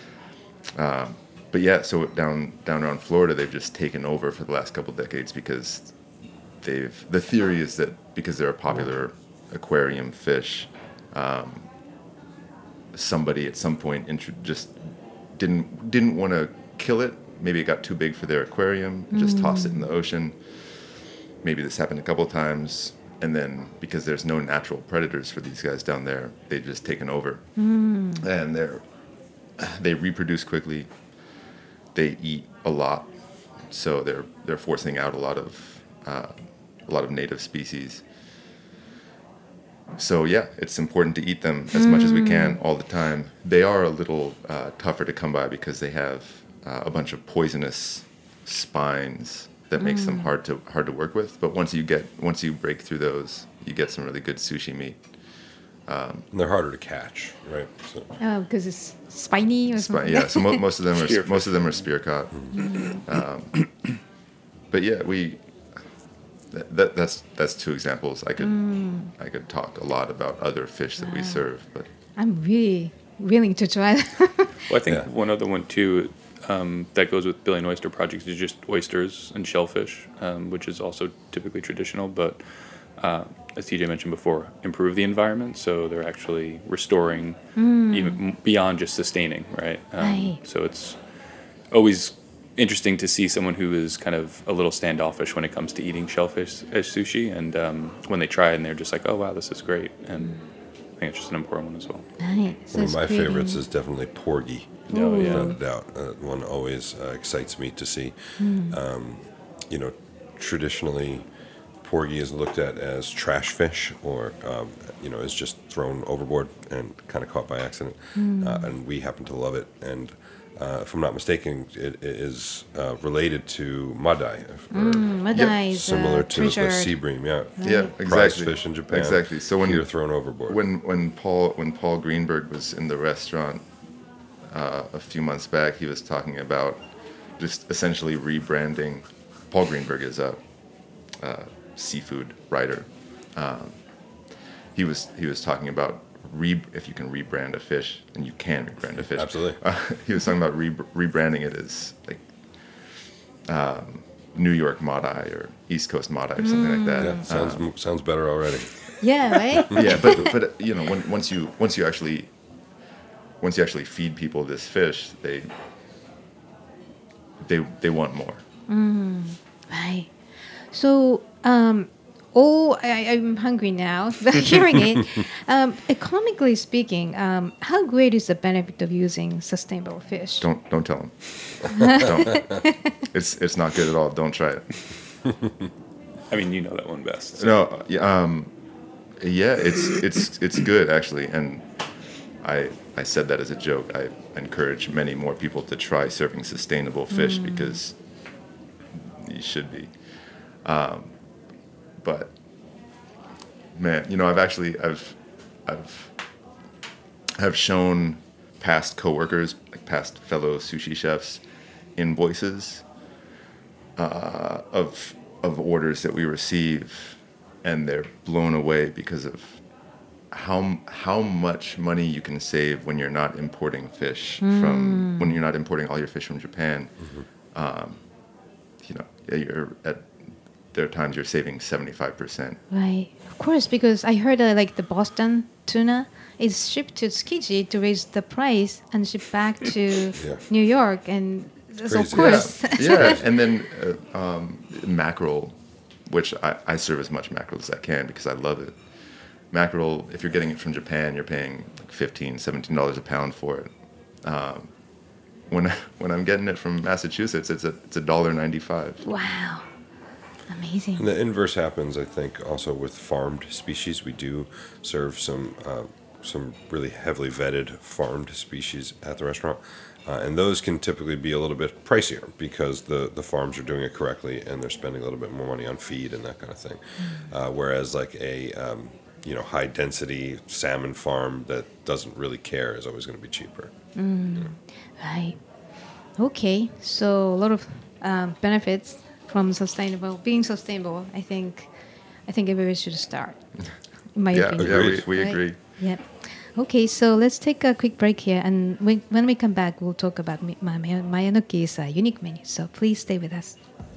Um, but yeah, so down down around Florida, they've just taken over for the last couple decades, because they've the theory is that because they're a popular aquarium fish. Um, somebody at some point intro- just didn't didn't want to kill it. Maybe it got too big for their aquarium, just mm. tossed it in the ocean. Maybe this happened a couple of times, and then because there's no natural predators for these guys down there, they've just taken over. Mm. And they're they reproduce quickly. They eat a lot, so they're they're forcing out a lot of uh, a lot of native species. So yeah, it's important to eat them as mm. much as we can all the time. They are a little uh, tougher to come by, because they have uh, a bunch of poisonous spines that mm. makes them hard to hard to work with. But once you get once you break through those, you get some really good sushi meat. Um, and they're harder to catch, right? So. Oh, because it's spiny or spi- something. Yeah, so mo- most of them are most of them are spear caught. Mm. Um, but yeah, we. That, that, that's that's two examples. I could mm. I could talk a lot about other fish that wow. we serve, but I'm really willing to try that. Well, I think yeah. one other one too um, that goes with Billion Oyster Projects is just oysters and shellfish, um, which is also typically traditional, but uh, as T J mentioned before, improve the environment, so they're actually restoring mm. even beyond just sustaining, right? Um, right. So it's always interesting to see someone who is kind of a little standoffish when it comes to eating shellfish as sushi, and um, when they try it and they're just like, oh wow, this is great, and I think it's just an important one as well. Right. So one of my pretty. favorites is definitely porgy. Oh, yeah. Without a doubt. Uh, one always uh, excites me to see. Mm. Um, you know, traditionally, porgy is looked at as trash fish, or um, you know, is just thrown overboard and kind of caught by accident. Mm. Uh, and we happen to love it. And Uh, if I'm not mistaken, it, it is uh, related to madai, or mm, madai yep, is similar uh, to the treasure. sea bream. Yeah, Right. yeah, prize exactly. fish in Japan. Exactly. So when you're thrown overboard. When when Paul when Paul Greenberg was in the restaurant uh, a few months back, he was talking about just essentially rebranding. Paul Greenberg is a, a seafood writer. Um, he was he was talking about. Re, if you can rebrand a fish, and you can rebrand a fish. Absolutely. Uh, he was talking about re, rebranding it as like um, New York madai or East Coast madai or something mm. like that. Yeah, sounds um, sounds better already. Yeah, right. yeah, but but you know, when, once you once you actually once you actually feed people this fish, they they they want more. Mm. Right. So, um, oh, I, I'm hungry now. Hearing it, um, economically speaking, um, how great is the benefit of using sustainable fish? Don't don't tell them. don't. It's it's not good at all. Don't try it. I mean, you know that one best. So. No, yeah, um, yeah, it's it's it's good actually, and I I said that as a joke. I encourage many more people to try serving sustainable fish mm. because you should be. Um, but man, you know, I've actually I've I've have shown past coworkers, like past fellow sushi chefs, invoices uh, of of orders that we receive, and they're blown away because of how how much money you can save when you're not importing fish mm. from when you're not importing all your fish from Japan. Mm-hmm. Um, you know, you're at there are times you're saving seventy-five percent. Right, of course, because I heard uh, like the Boston tuna is shipped to Tsukiji to raise the price and shipped back to yeah. New York, and so of course. Yeah, yeah. And then uh, um, mackerel, which I, I serve as much mackerel as I can because I love it. Mackerel, if you're getting it from Japan, you're paying like fifteen dollars, seventeen dollars a pound for it. Um, when when I'm getting it from Massachusetts, it's a it's a dollar ninety-five. Wow. Amazing. And the inverse happens, I think, also with farmed species. We do serve some uh, some really heavily vetted farmed species at the restaurant, uh, and those can typically be a little bit pricier because the, the farms are doing it correctly and they're spending a little bit more money on feed and that kind of thing. Mm. Uh, whereas like a um, you know high density salmon farm that doesn't really care is always going to be cheaper. Mm. You know? Right. Okay. So a lot of um, benefits from sustainable, being sustainable, I think, I think everybody should start. In my yeah, opinion. yeah, we, we right? agree. Yeah. Okay, so let's take a quick break here, and when, when we come back, we'll talk about my, my, Mayanoki's uh, unique menu. So please stay with us.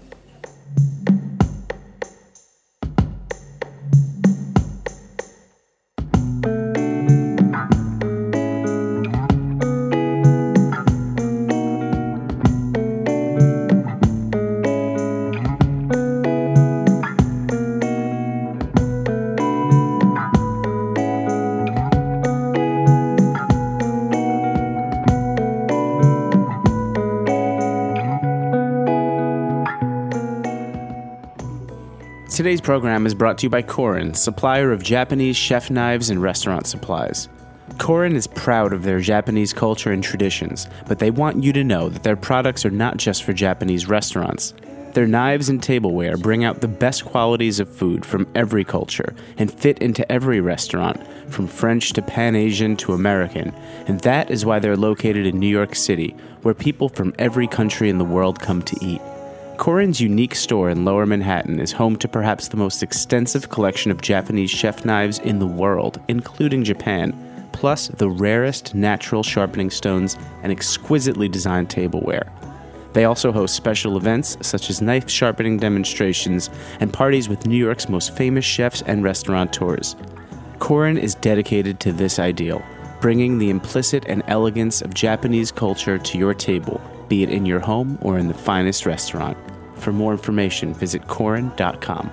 Today's program is brought to you by Korin, supplier of Japanese chef knives and restaurant supplies. Korin is proud of their Japanese culture and traditions, but they want you to know that their products are not just for Japanese restaurants. Their knives and tableware bring out the best qualities of food from every culture and fit into every restaurant, from French to Pan-Asian to American, and that is why they're located in New York City, where people from every country in the world come to eat. Korin's unique store in Lower Manhattan is home to perhaps the most extensive collection of Japanese chef knives in the world, including Japan, plus the rarest natural sharpening stones and exquisitely designed tableware. They also host special events such as knife sharpening demonstrations and parties with New York's most famous chefs and restaurateurs. Korin is dedicated to this ideal, bringing the implicit and elegance of Japanese culture to your table, be it in your home or in the finest restaurant. For more information, visit korin dot com.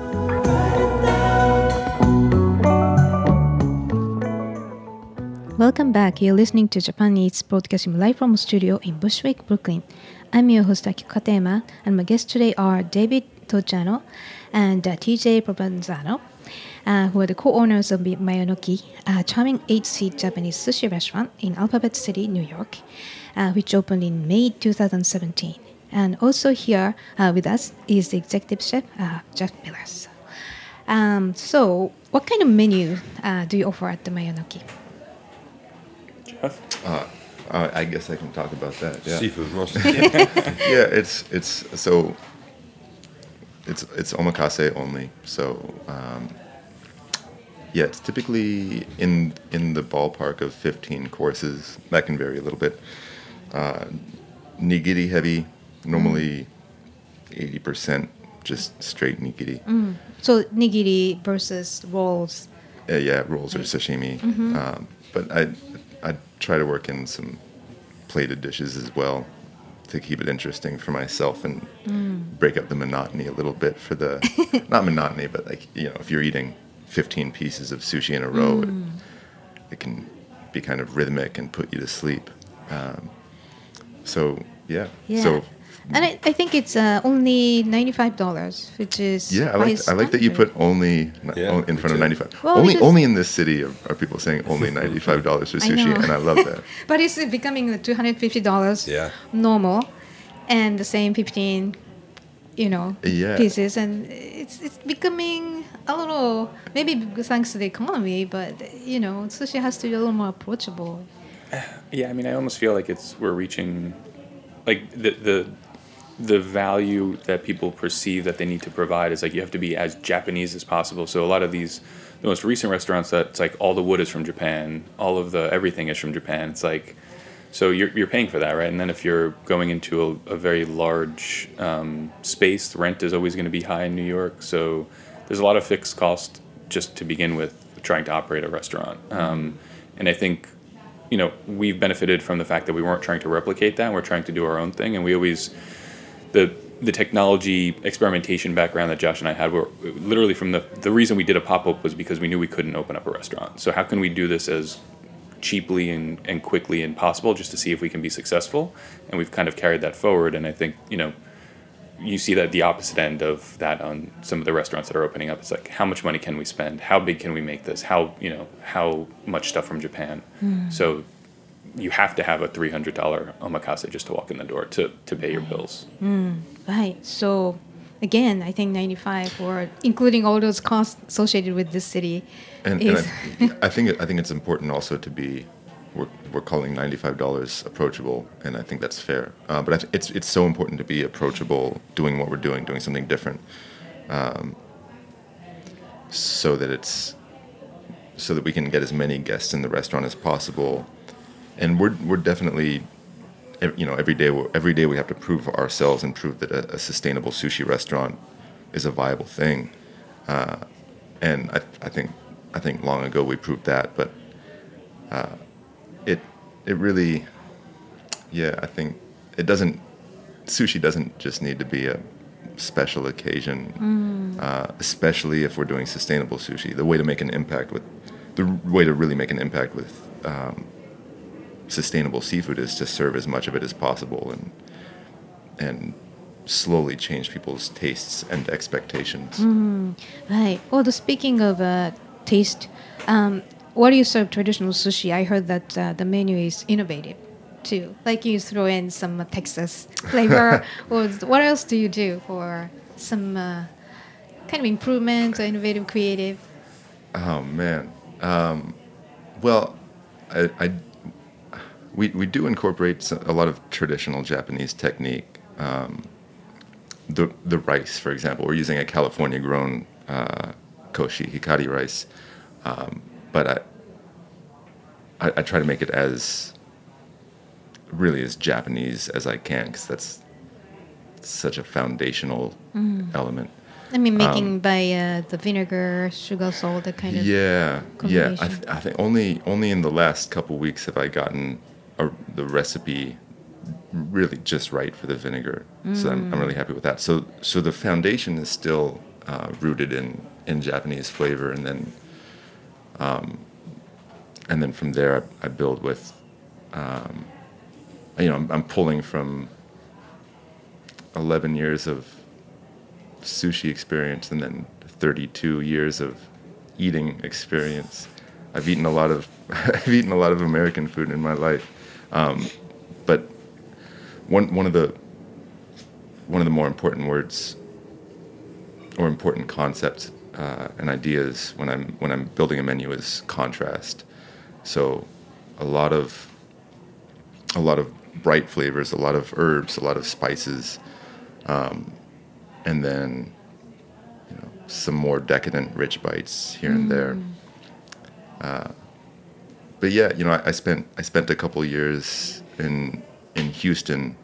Welcome back. You're listening to Japan Eats, broadcasting live from a studio in Bushwick, Brooklyn. I'm your host, Akiko Katayama, and my guests today are David Tojano and uh, T J Provenzano, uh, who are the co-owners of Mayanoki, a charming eight-seat Japanese sushi restaurant in Alphabet City, New York, uh, which opened in May twenty seventeen. And also here uh, with us is the executive chef, uh, Jeff Millers. Um, so, what kind of menu uh, do you offer at the Mayanoki? Jeff? Uh, uh, I guess I can talk about that. Yeah. Seafood mostly. Yeah, it's it's so it's it's omakase only. So um, yeah, it's typically in in the ballpark of fifteen courses. That can vary a little bit. Uh, nigiri heavy, normally eighty percent just straight nigiri. Mm. So nigiri versus rolls. Uh, yeah, rolls or sashimi. Mm-hmm. Um, but I I try to work in some plated dishes as well. to keep it interesting for myself and mm. break up the monotony a little bit for the not monotony, but like you know, if you're eating fifteen pieces of sushi in a row, mm. it, it can be kind of rhythmic and put you to sleep. Um, so yeah, yeah. so. And I, I think it's uh, only ninety-five dollars, which is yeah. I like I like that you put only yeah, in front of ninety-five. Well, only only in this city are, are people saying only ninety-five dollars for sushi, I and I love that. But it's becoming two hundred fifty dollars yeah. normal, and the same fifteen, you know, yeah. pieces, and it's it's becoming a little maybe thanks to the economy, but you know, sushi has to be a little more approachable. Yeah, I mean, I almost feel like it's we're reaching, like the the. the value that people perceive that they need to provide is like you have to be as Japanese as possible. So a lot of these, the most recent restaurants that it's like all the wood is from Japan, all of the everything is from Japan. It's like, so you're you're paying for that, right? And then if you're going into a, a very large um, space, the rent is always going to be high in New York. So there's a lot of fixed cost just to begin with trying to operate a restaurant. Um, and I think, you know, we've benefited from the fact that we weren't trying to replicate that. We're trying to do our own thing, and we always. The the technology experimentation background that Josh and I had, were literally from the the reason we did a pop-up was because we knew we couldn't open up a restaurant. So how can we do this as cheaply and, and quickly and possible just to see if we can be successful? And we've kind of carried that forward. And I think, you know, you see that the opposite end of that on some of the restaurants that are opening up. It's like, how much money can we spend? How big can we make this? How, you know, how much stuff from Japan? Mm. So you have to have a three hundred dollars omakase just to walk in the door to, to pay your bills. Mm, right. So, again, I think ninety-five, or including all those costs associated with this city. And, is and I, I think I think it's important also to be, we're, we're calling ninety-five dollars approachable, and I think that's fair. Uh, but I th- it's it's so important to be approachable, doing what we're doing, doing something different, um, so that it's so that we can get as many guests in the restaurant as possible. And we're we're definitely, you know, every day we're, every day we have to prove ourselves and prove that a, a sustainable sushi restaurant is a viable thing. Uh, and I I think I think long ago we proved that, but uh, it it really, yeah, I think it doesn't. Sushi doesn't just need to be a special occasion, mm. uh, especially if we're doing sustainable sushi. The way to make an impact with, the way to really make an impact with. Um, sustainable seafood is to serve as much of it as possible and and slowly change people's tastes and expectations. Mm, right. Although speaking of uh, taste, um, what do you serve traditional sushi? I heard that uh, the menu is innovative too. Like you throw in some uh, Texas flavor. Or what else do you do for some uh, kind of improvement or innovative, creative? Oh man. Um, well, I. I We we do incorporate a lot of traditional Japanese technique. Um, the the rice, for example, we're using a California-grown uh, koshi hikari rice, um, but I, I I try to make it as really as Japanese as I can, because that's such a foundational mm. element. I mean, making um, by uh, the vinegar, sugar, salt, that kind of yeah, yeah. I, th- I think only only in the last couple weeks have I gotten a, the recipe really just right for the vinegar. Mm. So I'm, I'm really happy with that. So so the foundation is still uh, rooted in, in Japanese flavor, and then um, and then from there I, I build with um, you know I'm, I'm pulling from eleven years of sushi experience and then thirty-two years of eating experience. I've eaten a lot of I've eaten a lot of American food in my life, um, but one one of the one of the more important words or important concepts uh, and ideas when I'm when I'm building a menu is contrast. So a lot of a lot of bright flavors, a lot of herbs, a lot of spices. Um, And then, you know, some more decadent, rich bites here and there. Uh, but yeah, you know, I, I spent I spent a couple years in in Houston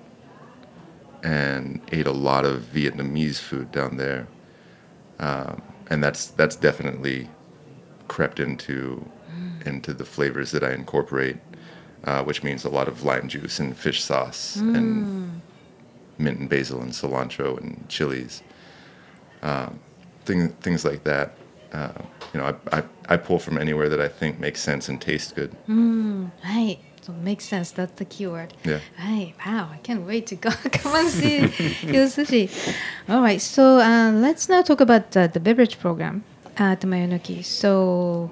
and ate a lot of Vietnamese food down there, um, and that's that's definitely crept into mm. into the flavors that I incorporate, uh, which means a lot of lime juice and fish sauce mm. and mint and basil and cilantro and chilies, um, things things like that. Uh, you know, I, I I pull from anywhere that I think makes sense and tastes good. はい。So makes sense. That's the keyword. Yeah. はい。Wow. I can't wait to go come and see your sushi. All right. So uh, let's now talk about uh, the beverage program at Mayunoki. So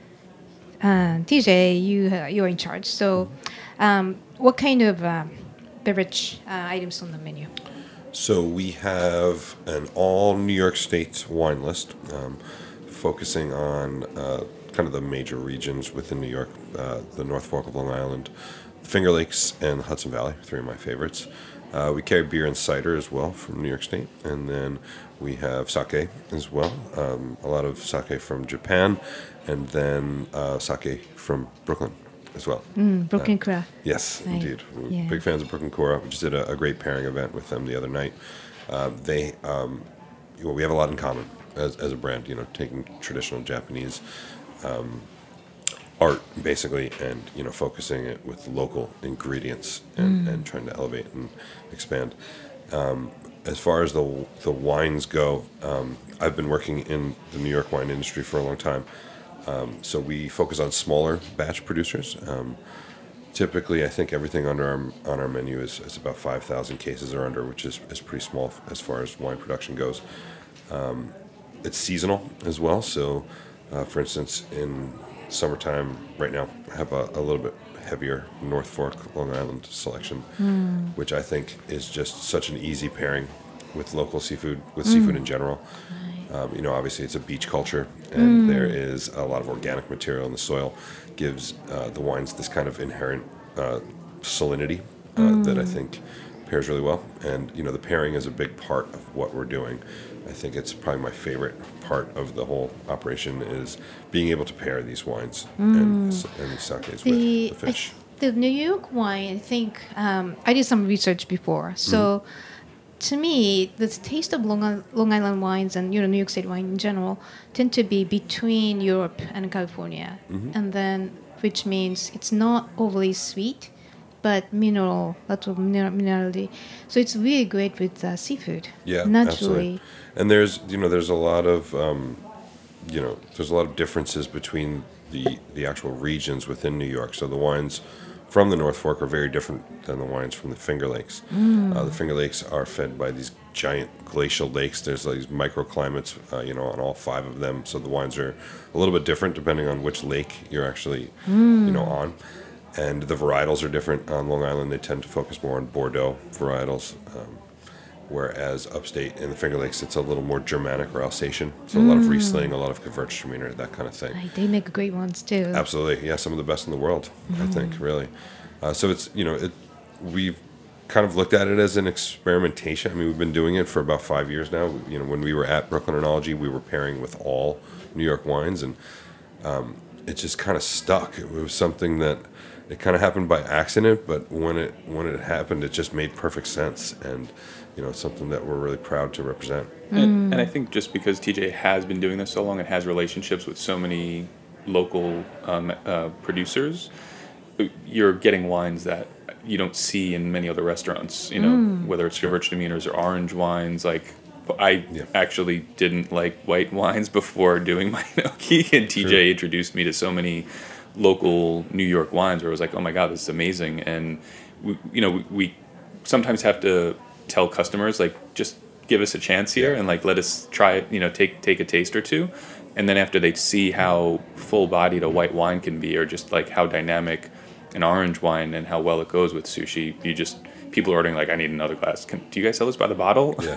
uh, T J, you uh, you're in charge. So um, what kind of uh, beverage uh, items on the menu? So we have an all New York State wine list, um, focusing on uh, kind of the major regions within New York, uh, the North Fork of Long Island, the Finger Lakes, and the Hudson Valley, three of my favorites. Uh, we carry beer and cider as well from New York State, and then we have sake as well, um, a lot of sake from Japan, and then uh, sake from Brooklyn as well. Mm, Brooklyn Uh, Craft. Yes, Right. indeed. We're Yeah. big fans of Brooklyn Cora. We just did a, a great pairing event with them the other night. Uh, they, um, well, we have a lot in common as, as a brand, you know, taking traditional Japanese um, art, basically, and, you know, focusing it with local ingredients and, and trying to elevate and expand. Um, as far as the, the wines go, um, I've been working in the New York wine industry for a long time. Um, so we focus on smaller batch producers. Um, typically, I think everything under our, on our menu is, is about five thousand cases or under, which is, is pretty small as far as wine production goes. Um, it's seasonal as well. So, uh, for instance, in summertime right now, I have a, a little bit heavier North Fork, Long Island selection, Mm. which I think is just such an easy pairing with local seafood, with seafood in general. Um, you know, obviously it's a beach culture, and there is a lot of organic material in the soil, gives uh, the wines this kind of inherent uh, salinity uh, that I think pairs really well. And, you know, the pairing is a big part of what we're doing. I think it's probably my favorite part of the whole operation is being able to pair these wines and, and these sakes The, with the fish. I- the New York wine, I think um, I did some research before. So to me, the taste of Long, Island- Long Island wines and you know New York State wine in general tend to be between Europe and California, and then which means it's not overly sweet, but mineral, lots of mineral, minerality. So it's really great with uh, seafood. Yeah, naturally. absolutely. And there's, you know, there's a lot of, um, you know, there's a lot of differences between the the actual regions within New York. So the wines from the North Fork are very different than the wines from the Finger Lakes. Uh, the Finger Lakes are fed by these giant glacial lakes. There's like these microclimates, uh, you know, on all five of them. So the wines are a little bit different depending on which lake you're actually, you know, on. And the varietals are different. On Long Island, they tend to focus more on Bordeaux varietals, um, whereas upstate in the Finger Lakes, it's a little more Germanic or Alsatian. So a lot of Riesling, a lot of Gewürztraminer, that kind of thing. Right, they make great ones too. Absolutely, yeah, some of the best in the world, I think, really. Uh, so it's, you know, it, we've kind of looked at it as an experimentation. I mean, we've been doing it for about five years now. You know, when we were at Brooklyn Enology, we were pairing with all New York wines, and um, it just kind of stuck. It was something that it kind of happened by accident, but when it when it happened, it just made perfect sense, and you know, it's something that we're really proud to represent. And, and I think just because T J has been doing this so long and has relationships with so many local um, uh, producers, you're getting wines that you don't see in many other restaurants. You know, whether it's Gewürztraminers or orange wines. Like, I Yeah. actually didn't like white wines before doing my gnocchi, and T J Sure. introduced me to so many local New York wines where I was like, oh my god, this is amazing. And we, you know, we, we sometimes have to tell customers like, just give us a chance here Yeah. and like let us try it. You know, take take a taste or two, and then after they see how full-bodied a white wine can be, or just like how dynamic an orange wine and how well it goes with sushi, you just people are ordering like, I need another glass. Can, do you guys sell this by the bottle? Yeah,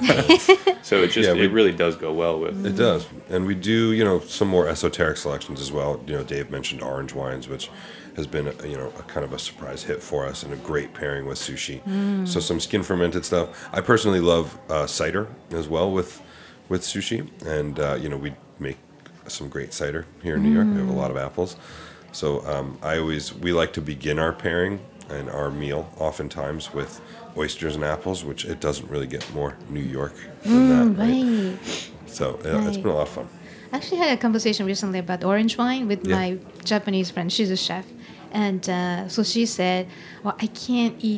So it just Yeah, we- it really does go well with. it does. And we do, you know, some more esoteric selections as well. You know, Dave mentioned orange wines, which has been, a, you know, a kind of a surprise hit for us and a great pairing with sushi. So some skin fermented stuff. I personally love uh, cider as well with with sushi, and uh, you know, we make some great cider here in New York. We have a lot of apples. So um, I always we like to begin our pairing and our meal oftentimes with oysters and apples, which it doesn't really get more New York than that, right? Right. So yeah, it's Right. been a lot of fun. Actually, had a conversation recently about orange wine with Yeah. my Japanese friend. She's a chef, and uh, so she said, "Well, I can't eat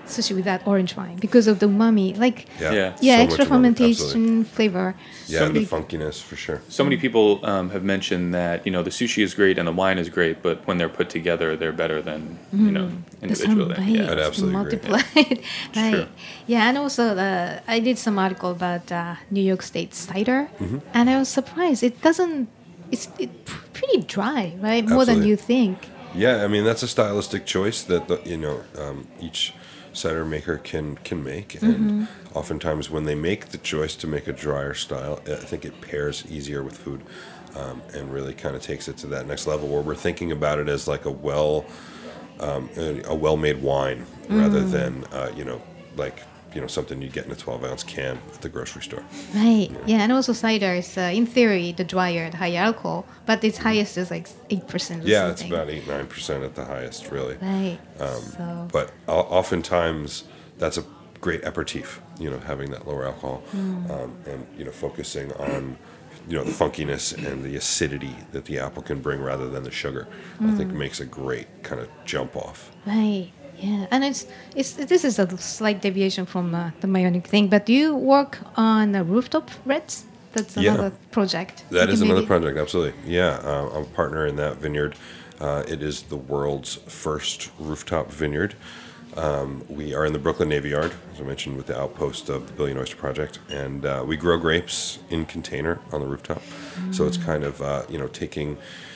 sushi with that orange wine because of the umami, like Yeah, Yeah. yeah, so extra much umami, fermentation absolutely. flavor. Yeah, the funkiness for sure. So many people um, have mentioned that you know the sushi is great and the wine is great, but when they're put together, they're better than you know The sun individually. bites Yeah. I'd absolutely agree. multiplied. right. True. Yeah, and also uh, I did some article about uh, New York State cider, Mm-hmm. and I was surprised. It doesn't. It's it, p- pretty dry, right? More than Absolutely. you think. Yeah, I mean that's a stylistic choice that the, you know um, each cider maker can can make, and oftentimes when they make the choice to make a drier style, I think it pairs easier with food, um, and really kind of takes it to that next level where we're thinking about it as like a well um, a, a well-made wine rather than uh, you know like you know something you get in a twelve ounce can at the grocery store. Right. Yeah, and also cider is, uh, in theory, the drier, the higher alcohol, but its highest is like eight percent. Yeah, it's about eight nine percent at the highest, really. Right. Um, so. But o- oftentimes that's a great aperitif, you know, having that lower alcohol um, and, you know, focusing on, you know, the funkiness and the acidity that the apple can bring rather than the sugar, I think makes a great kind of jump off. Right. Yeah, and it's it's this is a slight deviation from uh, the Myonic thing, but do you work on uh, rooftop reds? That's Yeah. another project. That You is can another maybe- project, absolutely. Yeah, uh, I'm a partner in that vineyard. Uh, it is the world's first rooftop vineyard. Um, we are in the Brooklyn Navy Yard, as I mentioned, with the outpost of the Billion Oyster Project, and uh, we grow grapes in container on the rooftop. So it's kind of uh, you know taking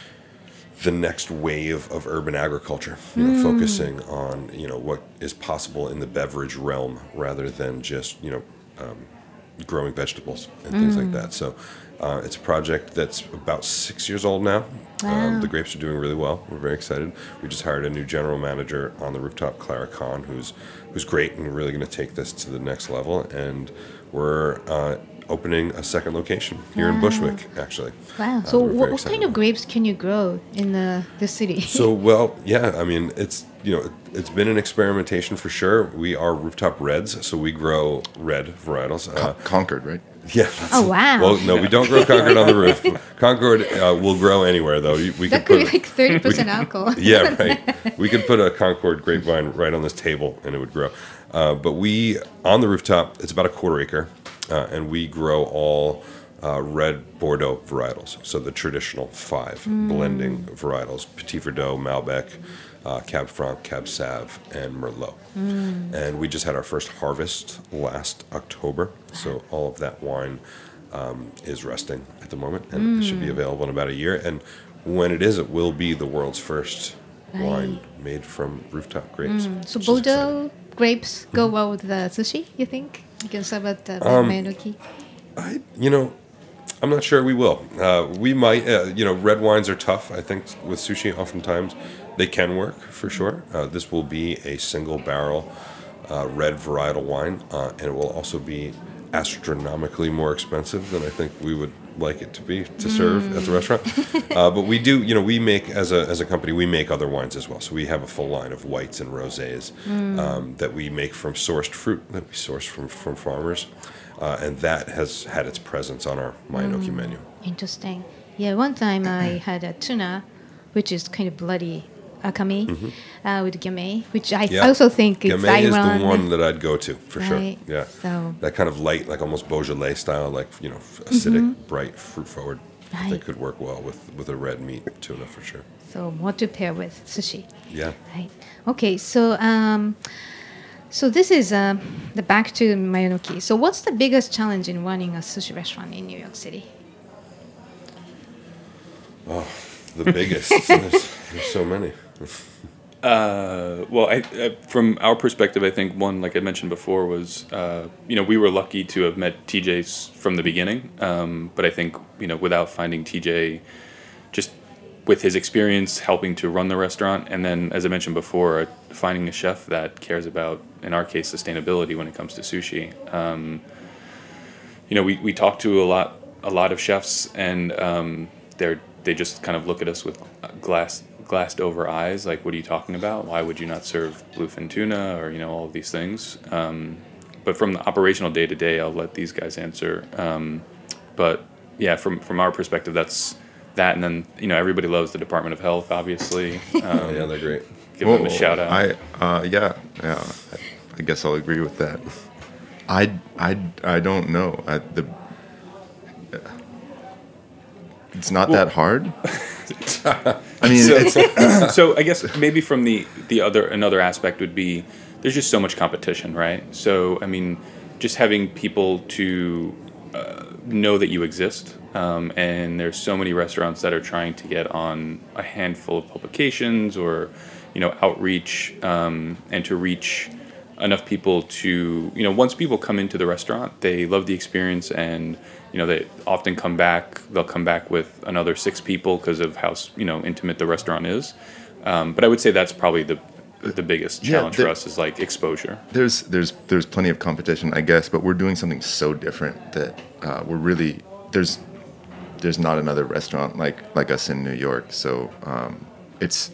the next wave of urban agriculture, you know, focusing on you know what is possible in the beverage realm rather than just you know um, growing vegetables and things like that. So uh, it's a project that's about six years old now. Um, the grapes are doing really well. We're very excited. We just hired a new general manager on the rooftop, Clara Khan, who's who's great and really going to take this to the next level. And we're uh, opening a second location here in Bushwick, actually. Wow. Uh, So we're very what, what excited kind of about it. grapes can you grow in the, the city? So well, yeah. I mean, it's you know, it's been an experimentation for sure. We are rooftop reds, so we grow red varietals. Uh, Con- Concord, right? yeah. that's- Oh, wow. Well, no, we don't grow Concord on the roof. Concord uh, will grow anywhere, though. You- We that could could put be like thirty percent alcohol. yeah, right. We could put a Concord grapevine right on this table, and it would grow. Uh, but we on the rooftop, it's about a quarter acre, uh, and we grow all uh, red Bordeaux varietals. So the traditional five blending varietals: Petit Verdot, Malbec, uh, Cab Franc, Cab Sauv, and Merlot. And we just had our first harvest last October, so all of that wine um, is resting at the moment, and it should be available in about a year. And when it is, it will be the world's first wine made from rooftop grapes. So which is Bordeaux grapes go well with the sushi, you think? You can serve at the Um, Mayanoki? I, you know, I'm not sure we will. Uh, we might, uh, you know, red wines are tough. I think with sushi, oftentimes they can work for sure. Uh, this will be a single barrel uh, red varietal wine, uh, and it will also be astronomically more expensive than I think we would like it to be to serve at the restaurant. Uh, but we do, you know, we make as a as a company, we make other wines as well. So we have a full line of whites and rosés um, that we make from sourced fruit that we source from from farmers, uh, and that has had its presence on our Mayanoki menu. Interesting. Yeah, one time I had a tuna, which is kind of bloody akami, uh, with gamay, which I Yeah. also think it's Gamay is Iran. the one that I'd go to for sure. Right. Yeah, So- that kind of light, like almost Beaujolais style, like you know, f- acidic, bright, fruit forward. I Right. think could work well with with a red meat tuna for sure. So what to pair with sushi. Yeah. Right. Okay. So um, so this is um, the back to Mayanoki. So what's the biggest challenge in running a sushi restaurant in New York City? The biggest. there's, there's so many. Uh, well, I, uh, from our perspective, I think one, like I mentioned before, was uh, you know we were lucky to have met T J from the beginning. Um, but I think you know without finding T J, just with his experience helping to run the restaurant, and then as I mentioned before, uh, finding a chef that cares about, in our case, sustainability when it comes to sushi. Um, you know, we we talk to a lot a lot of chefs, and um, they're they just kind of look at us with glass. glassed over eyes, like, what are you talking about? Why would you not serve bluefin tuna, or you know all of these things? Um, but from the operational day to day, I'll let these guys answer. Um, but yeah, from from our perspective, that's that, and then you know everybody loves the Department of Health, obviously. Um, Yeah, they're great. give them a shout out. I uh, yeah yeah. I guess I'll agree with that. I, I, I don't know. I, the, it's not Well- that hard. I mean, So- it's, So I guess maybe from the the other another aspect would be there's just so much competition, right? So I mean, just having people to uh, know that you exist, um, and there's so many restaurants that are trying to get on a handful of publications or you know outreach um, and to reach enough people to you know once people come into the restaurant, they love the experience and you know they often come back. They'll come back with another six people because of how you know intimate the restaurant is. Um, but I would say that's probably the the biggest Yeah, challenge the- for us is like exposure. there's there's there's plenty of competition, I guess, but we're doing something so different that uh, we're really there's there's not another restaurant like like us in New York. So um, it's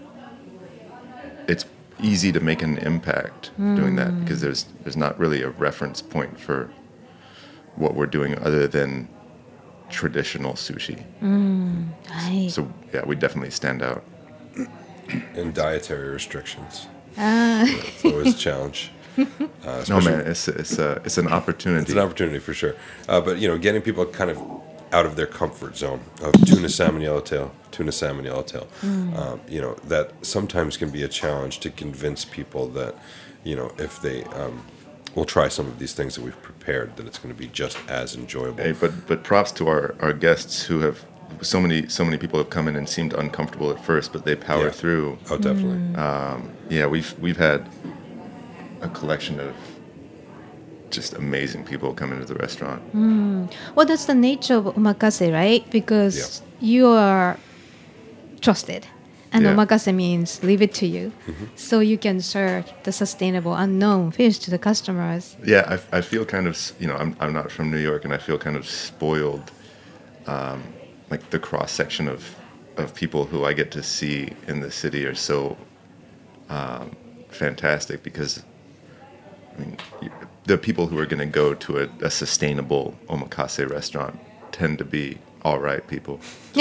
it's easy to make an impact doing that because there's there's not really a reference point for what we're doing other than traditional sushi. はい So yeah, we definitely stand out. And dietary restrictions. あ It's always a challenge. Uh, No especially- man, it's it's a it's an opportunity. It's an opportunity for sure. Uh, but you know, getting people kind of out of their comfort zone of tuna salmon yellowtail, tuna salmon yellowtail. Um, you know, that sometimes can be a challenge to convince people that, you know, if they um, will try some of these things that we've prepared, that it's going to be just as enjoyable. Hey, but but props to our, our guests who have so many so many people have come in and seemed uncomfortable at first, but they power Yeah. through. Oh, definitely. Yeah, we've we've had a collection of just amazing people come into the restaurant. Well, that's the nature of omakase, right? Because you are trusted. And Yeah. omakase means leave it to you. So you can serve the sustainable, unknown fish to the customers. Yeah, I, I feel kind of s- you know I'm I'm not from New York, and I feel kind of spoiled, um, like the cross section of of people who I get to see in the city are so um, fantastic because I mean you- the people who are going to go to a, a sustainable omakase restaurant tend to be all right people.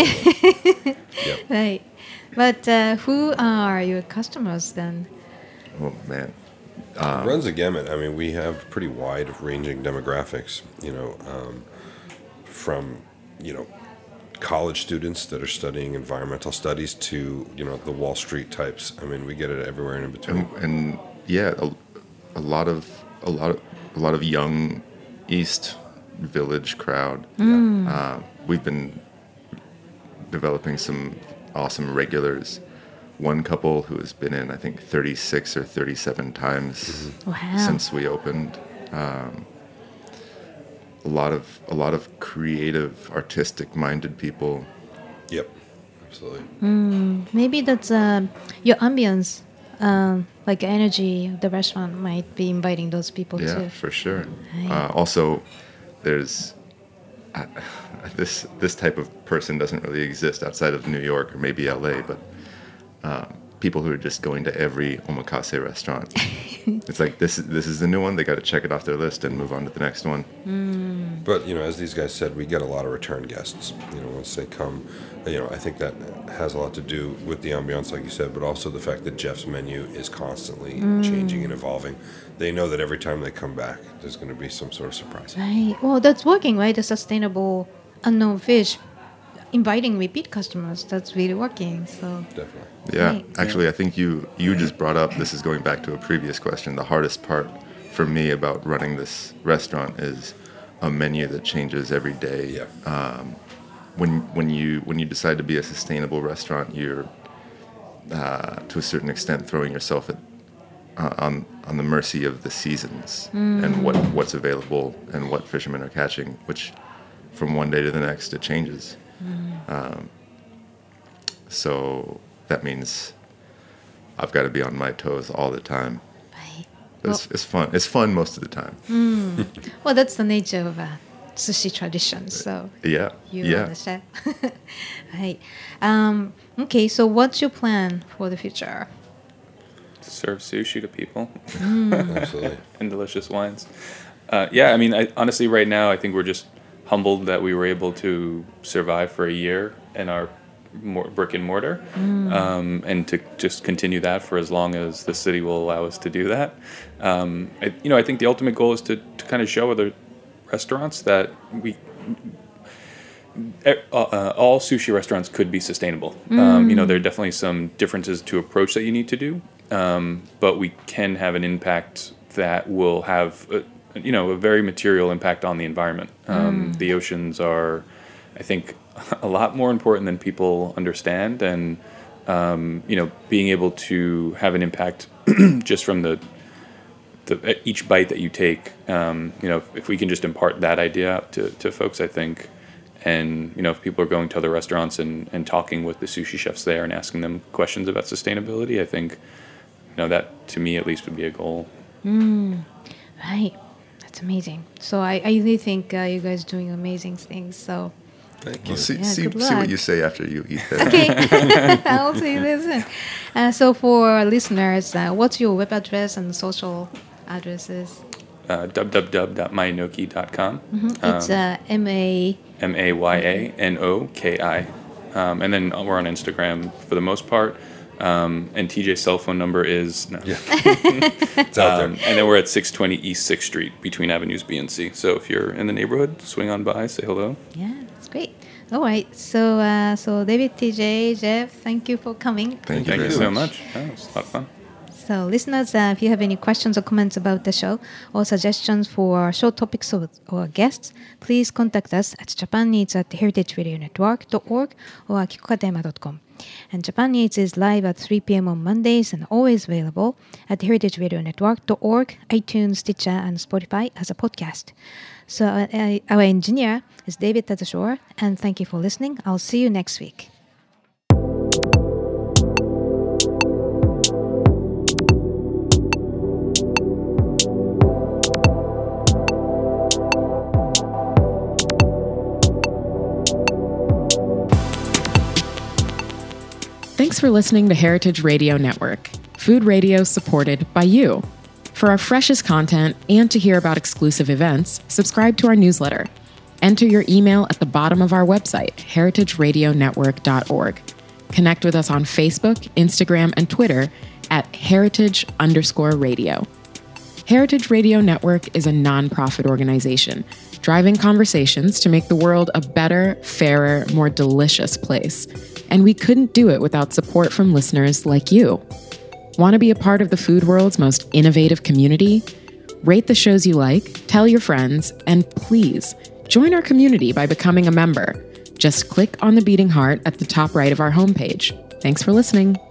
Yep. Right. But uh, who are your customers then? Oh man, It runs a gamut. I mean, we have pretty wide-ranging demographics. You know, um, from you know college students that are studying environmental studies to you know the Wall Street types. I mean, we get it everywhere and in between. and, and yeah, a, a lot of a lot of a lot of young East Village crowd. Uh, we've been developing some awesome regulars. One couple who has been in, I think, thirty-six or thirty-seven times Wow. since we opened. Um, a lot of a lot of creative, artistic-minded people. Yep, absolutely. Maybe that's uh, your ambience, um, like energy of the restaurant might be inviting those people Yeah, too. for sure. Right. Uh, also, there's uh, this this type of person doesn't really exist outside of New York or maybe L A, but um, people who are just going to every omakase restaurant. It's like this is this is the new one. They got to check it off their list and move on to the next one. But you know, as these guys said, we get a lot of return guests. You know, once they come, you know, I think that has a lot to do with the ambiance, like you said, but also the fact that Jeff's menu is constantly changing and evolving. They know that every time they come back, there's going to be some sort of surprise. Right. Well, that's working, right? The sustainable unknown fish, inviting repeat customers. That's really working. So Definitely. Yeah, Right. actually, I think you you just brought up. This is going back to a previous question. The hardest part for me about running this restaurant is a menu that changes every day. Yeah. when when you when you decide to be a sustainable restaurant, you're uh, to a certain extent throwing yourself at, uh, on on the mercy of the seasons and what what's available and what fishermen are catching, which from one day to the next it changes. Um, so that means I've got to be on my toes all the time. right. But it's, it's fun. It's fun most of the time. Well, that's the nature of a sushi tradition. So Yeah. you yeah. understand. Right. Um, okay. So what's your plan for the future? Serve sushi to people Absolutely. and delicious wines. Uh, yeah, I mean, I, honestly, right now, I think we're just humbled that we were able to survive for a year, and our more brick and mortar, mm. um, and to just continue that for as long as the city will allow us to do that. Um, I, you know, I think the ultimate goal is to, to kind of show other restaurants that we uh, uh, all sushi restaurants could be sustainable. Mm. Um, you know, there are definitely some differences to approach that you need to do, um, but we can have an impact that will have a, you know, a very material impact on the environment. Um, mm. The oceans are, I think, a lot more important than people understand, and um, you know, being able to have an impact just from the, the each bite that you take. Um, you know, if, if we can just impart that idea out to, to folks, I think, and you know, if people are going to other restaurants and, and talking with the sushi chefs there and asking them questions about sustainability, I think, you know, that to me at least would be a goal. Mm. Right. That's amazing. So I, I really think uh, you guys are doing amazing things. So thank you. Well, see, yeah, see, see what you say after you eat that. Okay. I'll say listen. Uh, so for listeners, uh, what's your web address and social addresses? Uh, w w w dot mayanoki dot com. Mm-hmm. It's uh, M A M A Y A N O K I. Um, and then we're on Instagram for the most part. Um, and T J's cell phone number is no. Yeah. It's out there. Um, and then we're at six twenty East sixth Street between Avenues B and C. So if you're in the neighborhood, swing on by, say hello. Yeah, that's great. All right. So, uh, so David, T J, Jeff, thank you for coming. Thank you, Thank you very so much. much. Oh, it was a lot of fun. So, listeners, uh, if you have any questions or comments about the show or suggestions for show topics or, or guests, please contact us at japaneats at heritage radio network dot org or akikokatayama dot com. And Japan Eats is live at three p.m. on Mondays and always available at heritage radio network dot org, iTunes, Stitcher, and Spotify as a podcast. So uh, our engineer is David Tadashore, and thank you for listening. I'll see you next week. Thanks for listening to Heritage Radio Network, food radio supported by you. For our freshest content and to hear about exclusive events, subscribe to our newsletter. Enter your email at the bottom of our website, heritage radio network dot org. Connect with us on Facebook, Instagram, and Twitter at heritage underscore radio. Heritage Radio Network is a nonprofit organization driving conversations to make the world a better, fairer, more delicious place. And we couldn't do it without support from listeners like you. Want to be a part of the food world's most innovative community? Rate the shows you like, tell your friends, and please join our community by becoming a member. Just click on the beating heart at the top right of our homepage. Thanks for listening.